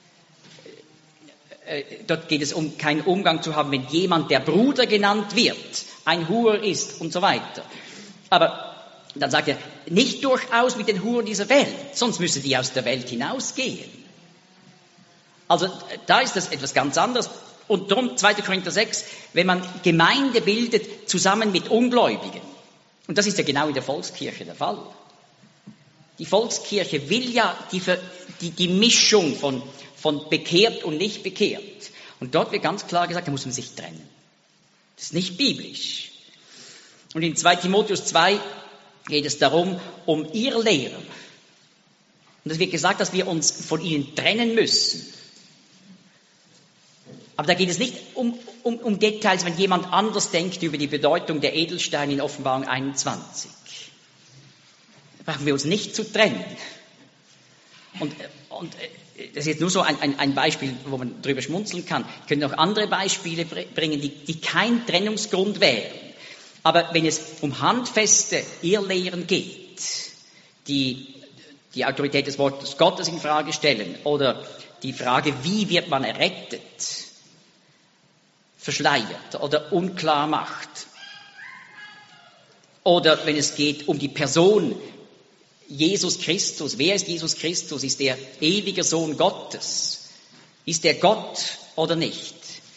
Dort geht es um keinen Umgang zu haben, wenn jemand, der Bruder genannt wird, ein Hurer ist und so weiter. Aber dann sagt er, nicht durchaus mit den Huren dieser Welt, sonst müsste die aus der Welt hinausgehen. Also da ist das etwas ganz anderes. Und darum, zweiter Korinther sechs, wenn man Gemeinde bildet, zusammen mit Ungläubigen. Und das ist ja genau in der Volkskirche der Fall. Die Volkskirche will ja die, die, die Mischung von von bekehrt und nicht bekehrt. Und dort wird ganz klar gesagt, da muss man sich trennen. Das ist nicht biblisch. Und in zweiter Timotheus zwei geht es darum, um Irrlehrer. Und es wird gesagt, dass wir uns von ihnen trennen müssen. Aber da geht es nicht um, um, um Details, wenn jemand anders denkt über die Bedeutung der Edelsteine in Offenbarung einundzwanzig. Da brauchen wir uns nicht zu trennen. Und, und das ist jetzt nur so ein, ein, ein Beispiel, wo man drüber schmunzeln kann. Ich könnte noch andere Beispiele bringen, die, die kein Trennungsgrund wären. Aber wenn es um handfeste Irrlehren geht, die die Autorität des Wortes Gottes in Frage stellen oder die Frage, wie wird man errettet, verschleiert oder unklar macht, oder wenn es geht um die Person Jesus Christus. Wer ist Jesus Christus? Ist er ewiger Sohn Gottes? Ist er Gott oder nicht?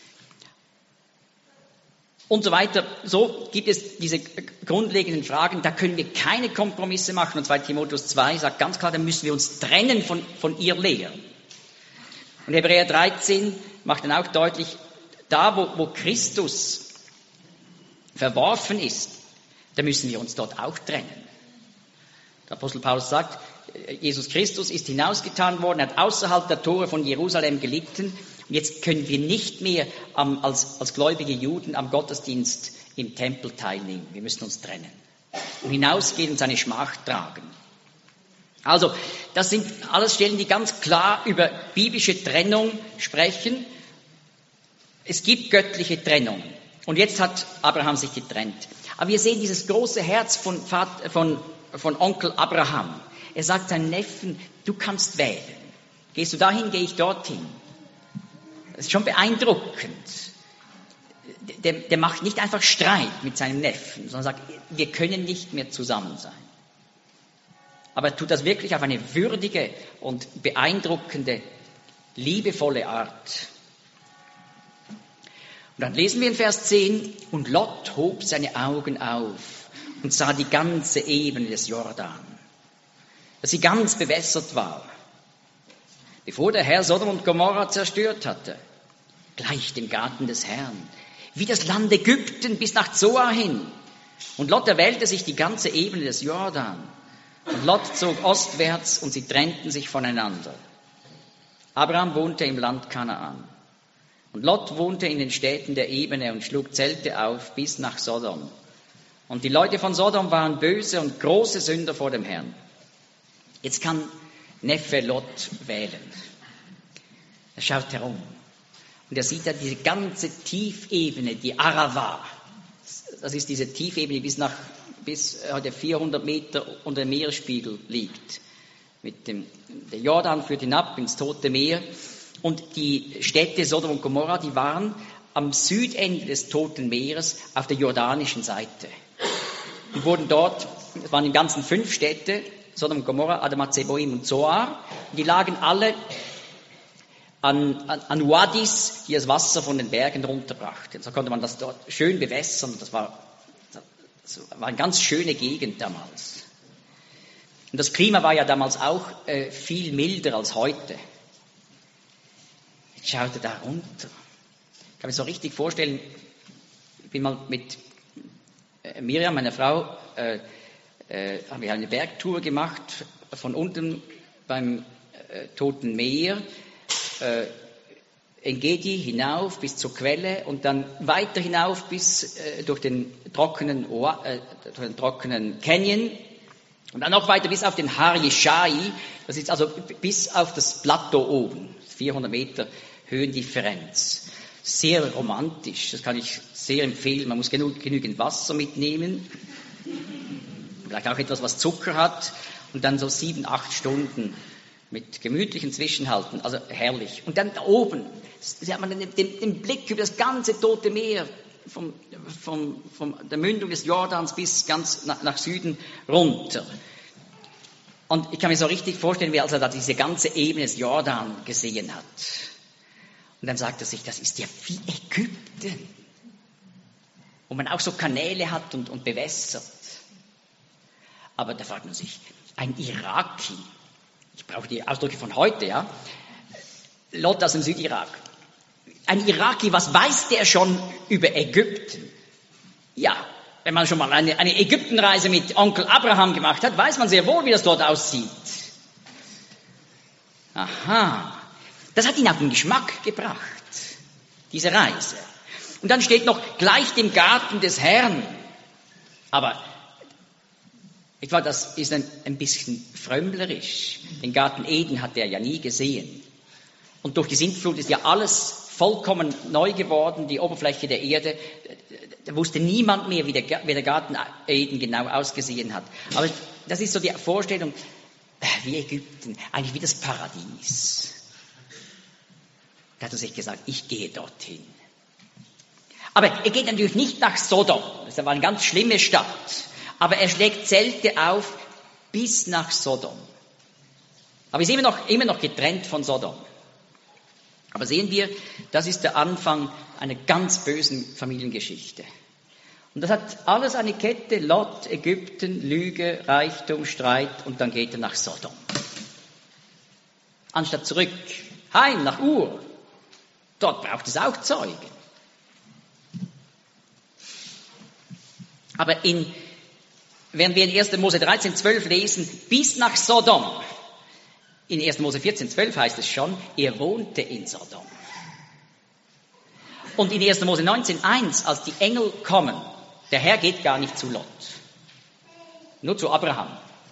Und so weiter. So gibt es diese grundlegenden Fragen. Da können wir keine Kompromisse machen. Und zweiter Timotheus zwei sagt ganz klar, da müssen wir uns trennen von, von Irrlehren. Und Hebräer dreizehn macht dann auch deutlich, da wo, wo Christus verworfen ist, da müssen wir uns dort auch trennen. Der Apostel Paulus sagt, Jesus Christus ist hinausgetan worden, er hat außerhalb der Tore von Jerusalem gelitten. Und jetzt können wir nicht mehr am, als, als gläubige Juden am Gottesdienst im Tempel teilnehmen. Wir müssen uns trennen und hinausgehen und seine Schmach tragen. Also, das sind alles Stellen, die ganz klar über biblische Trennung sprechen. Es gibt göttliche Trennung. Und jetzt hat Abraham sich getrennt. Aber wir sehen dieses große Herz von, Vater, von von Onkel Abraham. Er sagt seinem Neffen, du kannst wählen. Gehst du dahin, gehe ich dorthin. Das ist schon beeindruckend. Der, der macht nicht einfach Streit mit seinem Neffen, sondern sagt, wir können nicht mehr zusammen sein. Aber er tut das wirklich auf eine würdige und beeindruckende, liebevolle Art. Und dann lesen wir in Vers zehn, und Lot hob seine Augen auf und sah die ganze Ebene des Jordan, dass sie ganz bewässert war, bevor der Herr Sodom und Gomorra zerstört hatte, gleich dem Garten des Herrn, wie das Land Ägypten bis nach Zoar hin. Und Lot erwählte sich die ganze Ebene des Jordan. Und Lot zog ostwärts und sie trennten sich voneinander. Abraham wohnte im Land Kanaan. Und Lot wohnte in den Städten der Ebene und schlug Zelte auf bis nach Sodom. Und die Leute von Sodom waren böse und große Sünder vor dem Herrn. Jetzt kann Neffe Lot wählen. Er schaut herum. Und er sieht da diese ganze Tiefebene, die Arava. Das ist diese Tiefebene, bis nach bis heute vierhundert Meter unter dem Meeresspiegel liegt. Mit dem, der Jordan führt hinab ins Tote Meer. Und die Städte Sodom und Gomorra, die waren am Südende des Toten Meeres auf der jordanischen Seite. Und wurden dort, es waren im Ganzen fünf Städte, Sodom und Gomorra, Adama, Zeboim und Zoar. Und die lagen alle an, an, an Wadis, die das Wasser von den Bergen runterbrachten. So konnte man das dort schön bewässern. Das war, das war eine ganz schöne Gegend damals. Und das Klima war ja damals auch äh, viel milder als heute. Jetzt schaut er da runter. Ich kann mir so richtig vorstellen, ich bin mal mit äh, Miriam, meiner Frau, äh, äh, haben wir eine Bergtour gemacht, von unten beim äh, Toten Meer, äh, Engedi hinauf bis zur Quelle und dann weiter hinauf bis äh, durch den trockenen, Oa, äh, durch den trockenen Canyon und dann noch weiter bis auf den Har Yeshai, das ist also bis auf das Plateau oben, vierhundert Meter Höhendifferenz. Sehr romantisch, das kann ich sehr empfehlen. Man muss genug, genügend Wasser mitnehmen, vielleicht auch etwas, was Zucker hat und dann so sieben, acht Stunden mit gemütlichen Zwischenhalten, also herrlich. Und dann da oben, da hat man den, den, den Blick über das ganze Tote Meer, vom, vom, vom der Mündung des Jordans bis ganz nach, nach Süden runter. Und ich kann mir so richtig vorstellen, wie als er da diese ganze Ebene des Jordan gesehen hat. Und dann sagt er sich, das ist ja wie Ägypten, wo man auch so Kanäle hat und, und bewässert. Aber da fragt man sich, ein Iraki, ich brauche die Ausdrücke von heute, ja, Lot aus dem Südirak, ein Iraki, was weiß der schon über Ägypten? Ja, wenn man schon mal eine, eine Ägyptenreise mit Onkel Abraham gemacht hat, weiß man sehr wohl, wie das dort aussieht. Aha, das hat ihn auf den Geschmack gebracht, diese Reise. Und dann steht noch gleich dem Garten des Herrn. Aber etwa, das ist ein, ein bisschen frömmlerisch. Den Garten Eden hat er ja nie gesehen. Und durch die Sintflut ist ja alles vollkommen neu geworden, die Oberfläche der Erde. Da wusste niemand mehr, wie der, wie der Garten Eden genau ausgesehen hat. Aber das ist so die Vorstellung, wie Ägypten, eigentlich wie das Paradies. Da hat er sich gesagt, ich gehe dorthin. Aber er geht natürlich nicht nach Sodom. Das war eine ganz schlimme Stadt. Aber er schlägt Zelte auf bis nach Sodom. Aber er ist immer noch, immer noch getrennt von Sodom. Aber sehen wir, das ist der Anfang einer ganz bösen Familiengeschichte. Und das hat alles eine Kette: Lot, Ägypten, Lüge, Reichtum, Streit, und dann geht er nach Sodom. Anstatt zurück, heim nach Ur. Dort braucht es auch Zeugen. Aber in, während wir in erster Mose dreizehn, zwölf lesen, bis nach Sodom, in erster Mose vierzehn, zwölf heißt es schon, er wohnte in Sodom. Und in erster Mose neunzehn, eins, als die Engel kommen, der Herr geht gar nicht zu Lot, nur zu Abraham.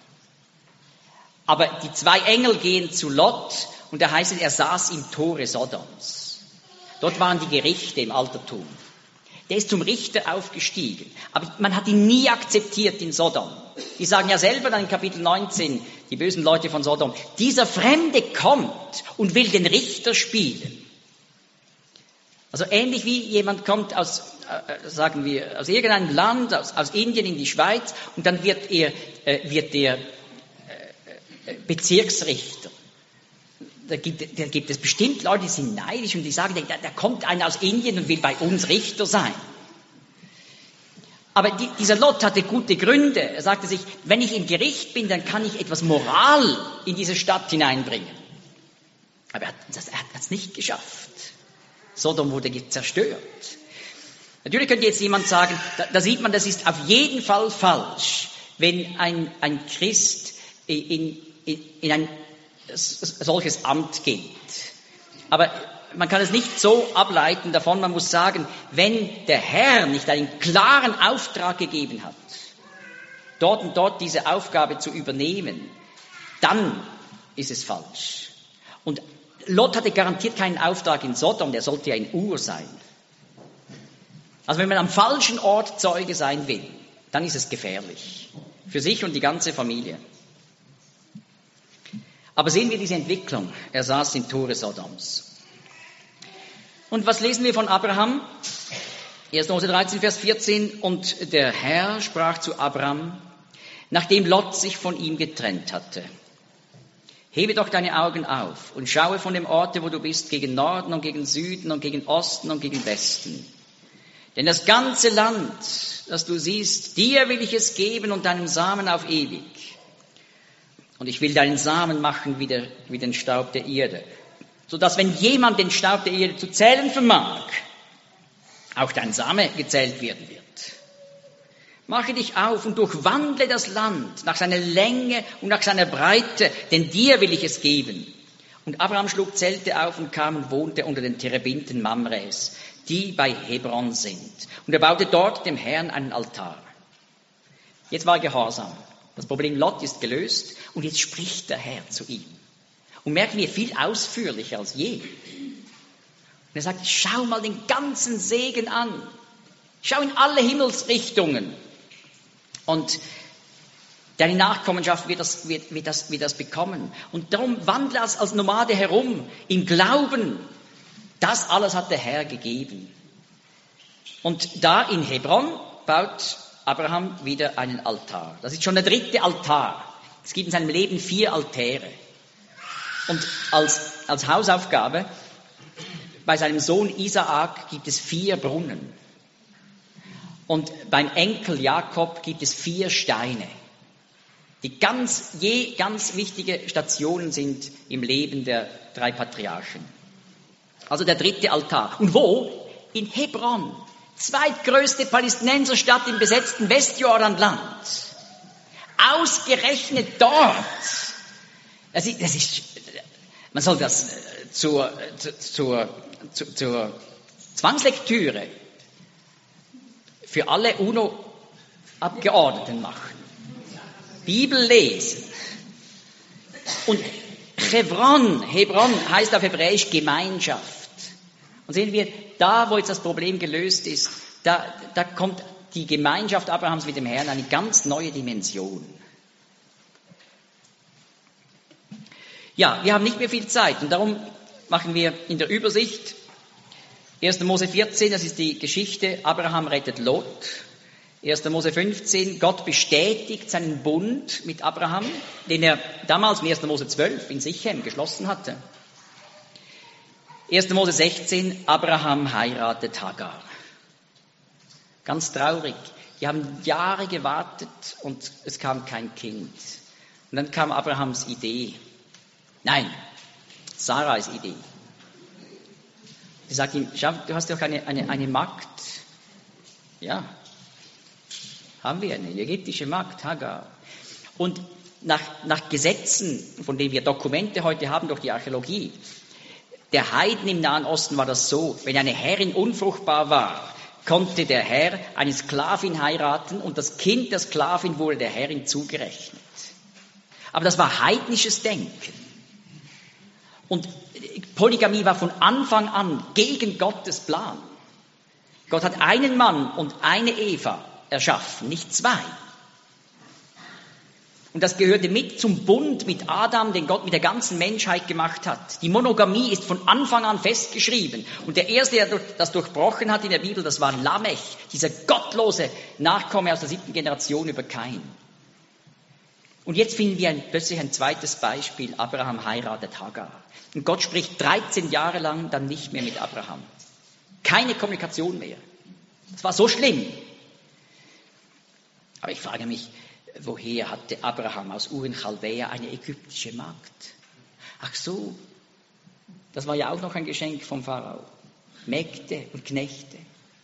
Aber die zwei Engel gehen zu Lot und da heißt es, er saß im Tore Sodoms. Dort waren die Gerichte im Altertum. Der ist zum Richter aufgestiegen. Aber man hat ihn nie akzeptiert in Sodom. Die sagen ja selber dann in Kapitel neunzehn, die bösen Leute von Sodom, dieser Fremde kommt und will den Richter spielen. Also ähnlich wie jemand kommt aus, äh, sagen wir, aus irgendeinem Land, aus, aus Indien in die Schweiz, und dann wird er, äh, wird der äh, Bezirksrichter. Da gibt, da gibt es bestimmt Leute, die sind neidisch und die sagen, da, da kommt einer aus Indien und will bei uns Richter sein. Aber die, dieser Lot hatte gute Gründe. Er sagte sich, wenn ich im Gericht bin, dann kann ich etwas Moral in diese Stadt hineinbringen. Aber er hat es er hat's nicht geschafft. Sodom wurde zerstört. Natürlich könnte jetzt jemand sagen, da, da sieht man, das ist auf jeden Fall falsch, wenn ein, ein Christ in, in, in ein solches Amt geht. Aber man kann es nicht so ableiten davon, man muss sagen, wenn der Herr nicht einen klaren Auftrag gegeben hat, dort und dort diese Aufgabe zu übernehmen, dann ist es falsch. Und Lot hatte garantiert keinen Auftrag in Sodom, der sollte ja in Ur sein. Also wenn man am falschen Ort Zeuge sein will, dann ist es gefährlich. Für sich und die ganze Familie. Aber sehen wir diese Entwicklung. Er saß im Tore Sodoms. Und was lesen wir von Abraham? erster Mose dreizehn, Vers vierzehn. Und der Herr sprach zu Abraham, nachdem Lot sich von ihm getrennt hatte: Hebe doch deine Augen auf und schaue von dem Orte, wo du bist, gegen Norden und gegen Süden und gegen Osten und gegen Westen. Denn das ganze Land, das du siehst, dir will ich es geben und deinem Samen auf ewig. Und ich will deinen Samen machen wie, der, wie den Staub der Erde. Sodass, wenn jemand den Staub der Erde zu zählen vermag, auch dein Same gezählt werden wird. Mache dich auf und durchwandle das Land nach seiner Länge und nach seiner Breite, denn dir will ich es geben. Und Abraham schlug Zelte auf und kam und wohnte unter den Terebinten Mamres, die bei Hebron sind. Und er baute dort dem Herrn einen Altar. Jetzt war er gehorsam. Das Problem Lot ist gelöst und jetzt spricht der Herr zu ihm. Und merken wir, viel ausführlicher als je. Und er sagt, schau mal den ganzen Segen an. Schau in alle Himmelsrichtungen. Und deine Nachkommenschaft wird das, wird, wird das, wird das bekommen. Und darum wandle als, als Nomade herum, im Glauben. Das alles hat der Herr gegeben. Und da in Hebron baut Abraham wieder einen Altar. Das ist schon der dritte Altar. Es gibt in seinem Leben vier Altäre. Und als, als Hausaufgabe, bei seinem Sohn Isaak gibt es vier Brunnen. Und beim Enkel Jakob gibt es vier Steine, die ganz, je ganz wichtige Stationen sind im Leben der drei Patriarchen. Also der dritte Altar. Und wo? In Hebron. Zweitgrößte Palästinenserstadt im besetzten Westjordanland. Ausgerechnet dort. Das ist, das ist, man soll das zur, zur, zur, zur Zwangslektüre für alle UNO-Abgeordneten machen. Bibel lesen. Und Hebron, Hebron heißt auf Hebräisch Gemeinschaft. Und sehen wir, da wo jetzt das Problem gelöst ist, da, da kommt die Gemeinschaft Abrahams mit dem Herrn eine ganz neue Dimension. Ja, wir haben nicht mehr viel Zeit und darum machen wir in der Übersicht erster Mose vierzehn, das ist die Geschichte, Abraham rettet Lot. erster Mose fünfzehn, Gott bestätigt seinen Bund mit Abraham, den er damals in erster Mose zwölf in Sichem geschlossen hatte. erster Mose sechzehn, Abraham heiratet Hagar. Ganz traurig. Die haben Jahre gewartet und es kam kein Kind. Und dann kam Abrahams Idee. Nein, Sarais Idee. Sie sagt ihm, schau, du hast doch eine, eine, eine Magd. Ja, haben wir eine ägyptische Magd, Hagar. Und nach, nach Gesetzen, von denen wir Dokumente heute haben durch die Archäologie, der Heiden im Nahen Osten war das so, wenn eine Herrin unfruchtbar war, konnte der Herr eine Sklavin heiraten und das Kind der Sklavin wurde der Herrin zugerechnet. Aber das war heidnisches Denken. Und Polygamie war von Anfang an gegen Gottes Plan. Gott hat einen Mann und eine Eva erschaffen, nicht zwei. Und das gehörte mit zum Bund mit Adam, den Gott mit der ganzen Menschheit gemacht hat. Die Monogamie ist von Anfang an festgeschrieben. Und der Erste, der das durchbrochen hat in der Bibel, das war Lamech, dieser gottlose Nachkomme aus der siebten Generation über Kain. Und jetzt finden wir ein, plötzlich ein zweites Beispiel. Abraham heiratet Hagar. Und Gott spricht dreizehn Jahre lang dann nicht mehr mit Abraham. Keine Kommunikation mehr. Das war so schlimm. Aber ich frage mich, woher hatte Abraham aus Ur in Chaldea eine ägyptische Magd? Ach so, das war ja auch noch ein Geschenk vom Pharao. Mägde und Knechte.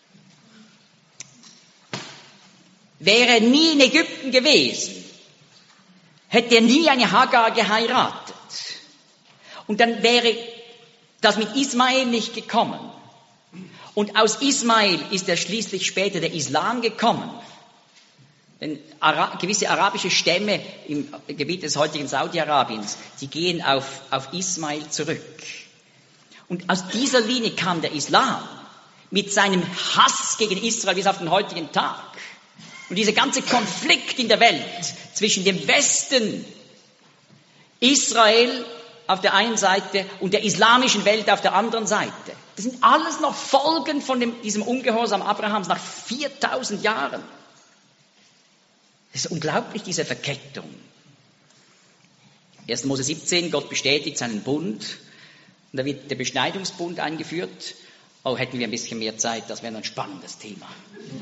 Wäre er nie in Ägypten gewesen, hätte er nie eine Hagar geheiratet. Und dann wäre das mit Ismael nicht gekommen. Und aus Ismael ist ja schließlich später der Islam gekommen. Denn Ara- gewisse arabische Stämme im Gebiet des heutigen Saudi-Arabiens, die gehen auf, auf Ismael zurück. Und aus dieser Linie kam der Islam mit seinem Hass gegen Israel bis auf den heutigen Tag. Und dieser ganze Konflikt in der Welt zwischen dem Westen, Israel auf der einen Seite und der islamischen Welt auf der anderen Seite. Das sind alles noch Folgen von dem, diesem Ungehorsam Abrahams nach viertausend Jahren. Das ist unglaublich, diese Verkettung. erster Mose siebzehn, Gott bestätigt seinen Bund. Und da wird der Beschneidungsbund eingeführt. Oh, hätten wir ein bisschen mehr Zeit, das wäre ein spannendes Thema.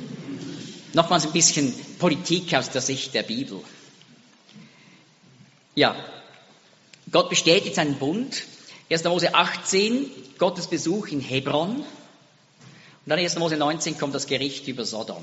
Nochmals ein bisschen Politik aus der Sicht der Bibel. ja, Gott bestätigt seinen Bund. erster Mose achtzehn, Gottes Besuch in Hebron. Und dann erster Mose neunzehn kommt das Gericht über Sodom.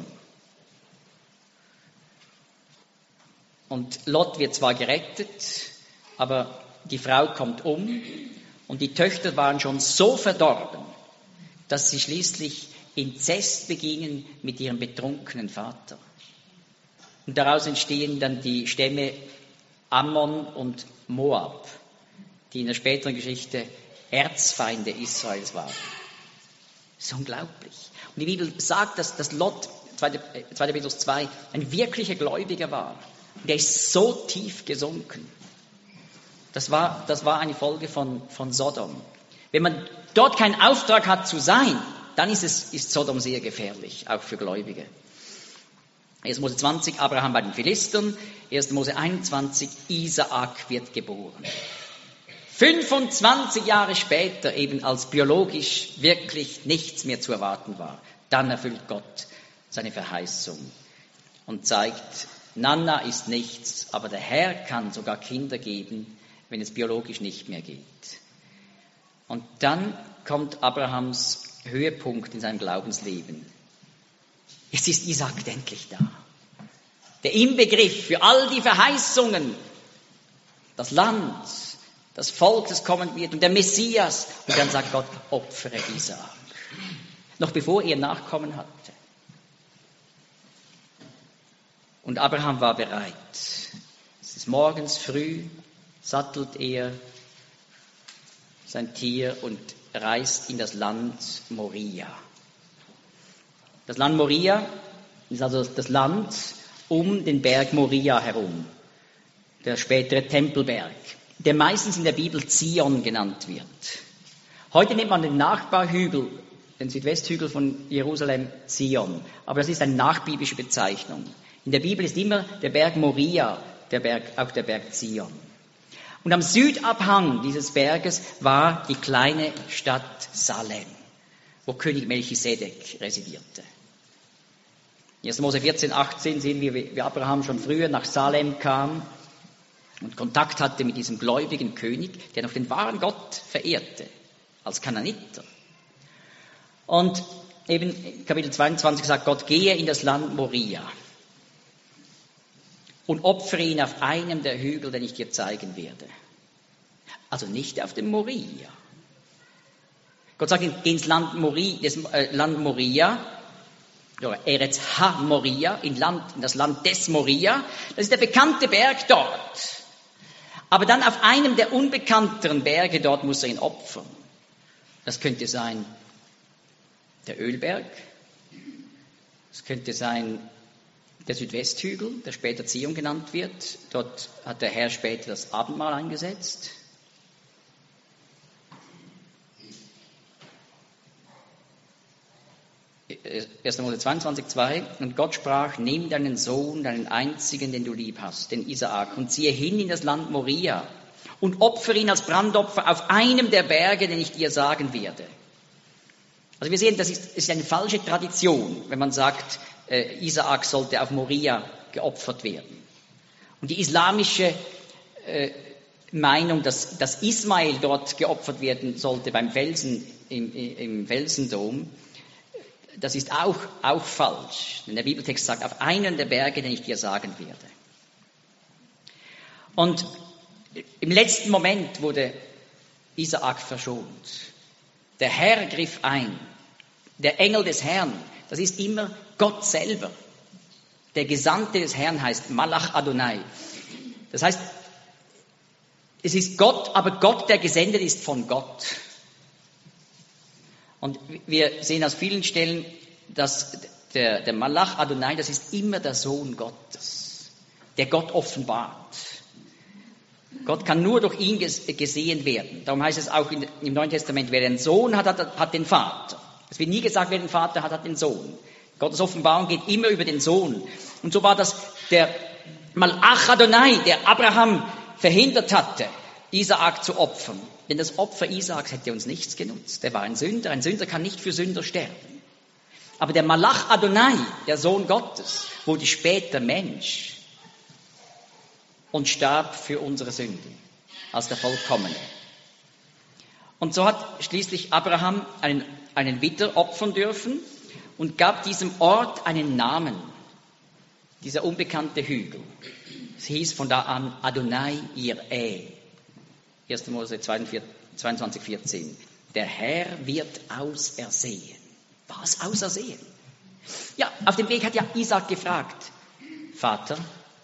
Und Lot wird zwar gerettet, aber die Frau kommt um und die Töchter waren schon so verdorben, dass sie schließlich Inzest begingen mit ihrem betrunkenen Vater. Und daraus entstehen dann die Stämme Ammon und Moab, die in der späteren Geschichte Erzfeinde Israels waren. Das ist unglaublich. Und die Bibel sagt, dass, dass Lot, zweiter Petrus zwei, ein wirklicher Gläubiger war. Und er ist so tief gesunken. Das war, das war eine Folge von, von Sodom. Wenn man dort keinen Auftrag hat zu sein, dann ist, es, ist Sodom sehr gefährlich, auch für Gläubige. erster Mose zwanzig, Abraham bei den Philistern. erster Mose einundzwanzig, Isaak wird geboren. fünfundzwanzig Jahre später, eben als biologisch wirklich nichts mehr zu erwarten war, dann erfüllt Gott seine Verheißung und zeigt, Nanna ist nichts, aber der Herr kann sogar Kinder geben, wenn es biologisch nicht mehr geht. Und dann kommt Abrahams Höhepunkt in seinem Glaubensleben. Jetzt ist Isaak endlich da. Der Inbegriff für all die Verheißungen, das Land, das Volk, das kommen wird und der Messias. Und dann sagt Gott, opfere Isaak. Noch bevor er Nachkommen hatte. Und Abraham war bereit. Es ist morgens früh, sattelt er sein Tier und reist in das Land Moria. Das Land Moria ist also das Land um den Berg Moria herum, der spätere Tempelberg, der meistens in der Bibel Zion genannt wird. Heute nennt man den Nachbarhügel, den Südwesthügel von Jerusalem, Zion, aber das ist eine nachbiblische Bezeichnung. In der Bibel ist immer der Berg Moria, der Berg, auch der Berg Zion. Und am Südabhang dieses Berges war die kleine Stadt Salem, wo König Melchisedek residierte. In erster Mose vierzehn, achtzehn sehen wir, wie Abraham schon früher nach Salem kam und Kontakt hatte mit diesem gläubigen König, der noch den wahren Gott verehrte, als Kanaaniter. Und eben Kapitel zweiundzwanzig sagt Gott, gehe in das Land Moria und opfere ihn auf einem der Hügel, den ich dir zeigen werde. Also nicht auf dem Moria. Gott sagt, geh ins Land Moria, das äh, Land Moria, oder Eretz ha-Moria, in, Land, in das Land des Moria. Das ist der bekannte Berg dort. Aber dann auf einem der unbekannteren Berge dort muss er ihn opfern. Das könnte sein der Ölberg. Das könnte sein der Südwesthügel, der später Zion genannt wird. Dort hat der Herr später das Abendmahl eingesetzt. erster Mose zweiundzwanzig, zwei. Und Gott sprach, nimm deinen Sohn, deinen einzigen, den du lieb hast, den Isaak, und ziehe hin in das Land Moria und opfere ihn als Brandopfer auf einem der Berge, den ich dir sagen werde. Also wir sehen, das ist, ist eine falsche Tradition, wenn man sagt, äh, Isaak sollte auf Moria geopfert werden. Und die islamische äh, Meinung, dass, dass Ismael dort geopfert werden sollte beim Felsen, im, im Felsendom, das ist auch, auch falsch. Denn der Bibeltext sagt, auf einen der Berge, den ich dir sagen werde. Und im letzten Moment wurde Isaak verschont. Der Herr griff ein. Der Engel des Herrn, das ist immer Gott selber. Der Gesandte des Herrn heißt Malach Adonai. Das heißt, es ist Gott, aber Gott, der gesendet ist von Gott. Und wir sehen aus vielen Stellen, dass der, der Malach Adonai, das ist immer der Sohn Gottes, der Gott offenbart. Gott kann nur durch ihn gesehen werden. Darum heißt es auch in, im Neuen Testament, wer den Sohn hat, hat, hat den Vater. Es wird nie gesagt, wer den Vater hat, hat den Sohn. Gottes Offenbarung geht immer über den Sohn. Und so war das der Malach Adonai, der Abraham verhindert hatte, Isaak zu opfern. Denn das Opfer Isaaks hätte uns nichts genutzt. Er war ein Sünder. Ein Sünder kann nicht für Sünder sterben. Aber der Malach Adonai, der Sohn Gottes, wurde später Mensch und starb für unsere Sünden als der Vollkommene. Und so hat schließlich Abraham einen, einen Widder opfern dürfen und gab diesem Ort einen Namen, dieser unbekannte Hügel. Es hieß von da an Adonai Jireh. erster Mose zweiundzwanzig, vierzehn. Der Herr wird ausersehen. Was ausersehen? Ja, auf dem Weg hat ja Isaac gefragt, Vater.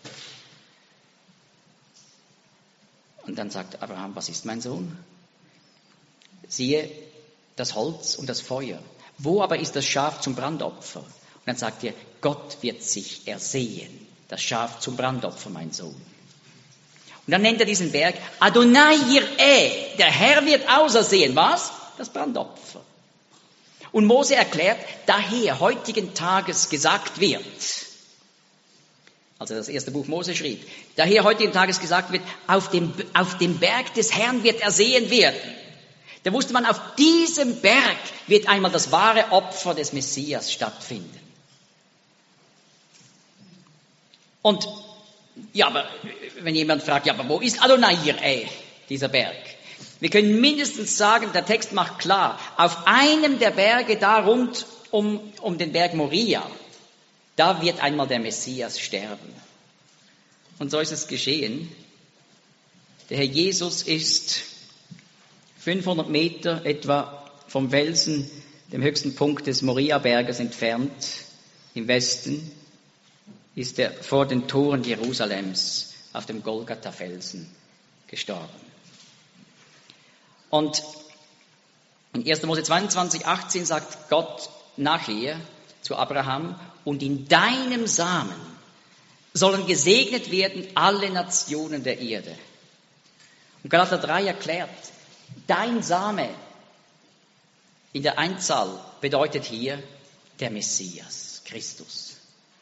Und dann sagt Abraham, was ist mein Sohn? Siehe, das Holz und das Feuer. Wo aber ist das Schaf zum Brandopfer? Und dann sagt er, Gott wird sich ersehen. Das Schaf zum Brandopfer, mein Sohn. Und dann nennt er diesen Berg Adonai Jireh. Der Herr wird ausersehen. Was? Das Brandopfer. Und Mose erklärt, daher heutigen Tages gesagt wird, als er das erste Buch Mose schrieb, daher heutigen Tages gesagt wird, auf dem, auf dem Berg des Herrn wird ersehen werden. Da wusste man, auf diesem Berg wird einmal das wahre Opfer des Messias stattfinden. Und, ja, aber, wenn jemand fragt, ja, aber wo ist Adonai Jireh, dieser Berg? Wir können mindestens sagen, der Text macht klar, auf einem der Berge da rund um, um den Berg Moria, da wird einmal der Messias sterben. Und so ist es geschehen. Der Herr Jesus ist fünfhundert Meter etwa vom Felsen, dem höchsten Punkt des Moria-Berges entfernt, im Westen, ist er vor den Toren Jerusalems auf dem Golgatha-Felsen gestorben. Und in erster Mose zweiundzwanzig, achtzehn sagt Gott nachher zu Abraham, und in deinem Samen sollen gesegnet werden alle Nationen der Erde. Und Galater drei erklärt, dein Same in der Einzahl bedeutet hier der Messias, Christus.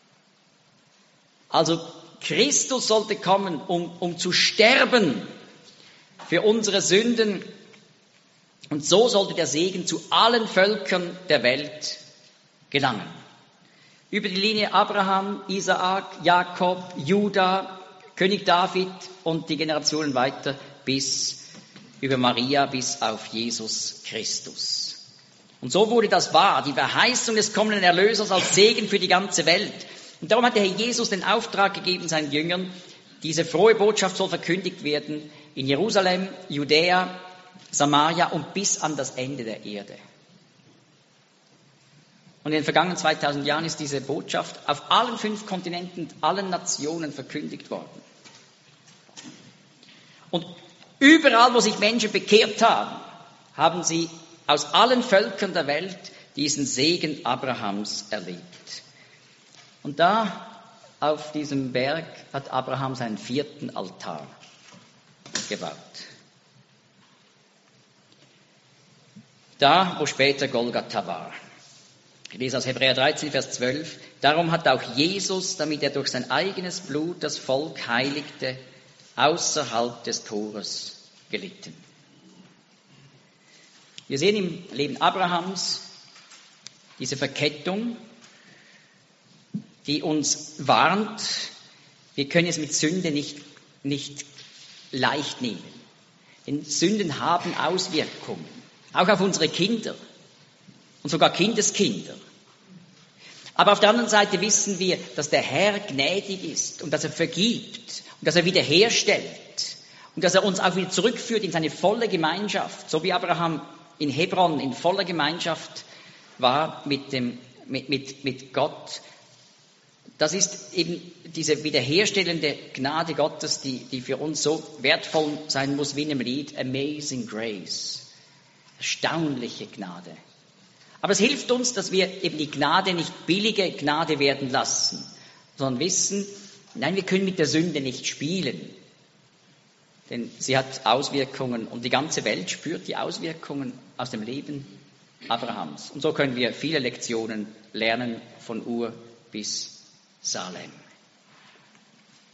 Also Christus sollte kommen, um, um zu sterben für unsere Sünden. Und so sollte der Segen zu allen Völkern der Welt gelangen. Über die Linie Abraham, Isaak, Jakob, Juda, König David und die Generationen weiter bis über Maria bis auf Jesus Christus. Und so wurde das wahr, die Verheißung des kommenden Erlösers als Segen für die ganze Welt. Und darum hat der Herr Jesus den Auftrag gegeben seinen Jüngern, diese frohe Botschaft soll verkündigt werden in Jerusalem, Judäa, Samaria und bis an das Ende der Erde. Und in den vergangenen zweitausend Jahren ist diese Botschaft auf allen fünf Kontinenten, allen Nationen verkündigt worden. Und überall, wo sich Menschen bekehrt haben, haben sie aus allen Völkern der Welt diesen Segen Abrahams erlebt. Und da auf diesem Berg hat Abraham seinen vierten Altar gebaut. Da, wo später Golgatha war. Ich lese aus Hebräer dreizehn, Vers zwölf. Darum hat auch Jesus, damit er durch sein eigenes Blut das Volk heiligte, außerhalb des Tores gelitten. Wir sehen im Leben Abrahams diese Verkettung, die uns warnt, wir können es mit Sünde nicht, nicht leicht nehmen. Denn Sünden haben Auswirkungen, auch auf unsere Kinder und sogar Kindeskinder. Aber auf der anderen Seite wissen wir, dass der Herr gnädig ist und dass er vergibt und dass er wiederherstellt und dass er uns auch wieder zurückführt in seine volle Gemeinschaft, so wie Abraham in Hebron in voller Gemeinschaft war mit, dem, mit, mit, mit Gott. Das ist eben diese wiederherstellende Gnade Gottes, die, die für uns so wertvoll sein muss wie in dem Lied Amazing Grace. Erstaunliche Gnade. Aber es hilft uns, dass wir eben die Gnade nicht billige Gnade werden lassen, sondern wissen, nein, wir können mit der Sünde nicht spielen. Denn sie hat Auswirkungen und die ganze Welt spürt die Auswirkungen aus dem Leben Abrahams. Und so können wir viele Lektionen lernen von Ur bis Salem.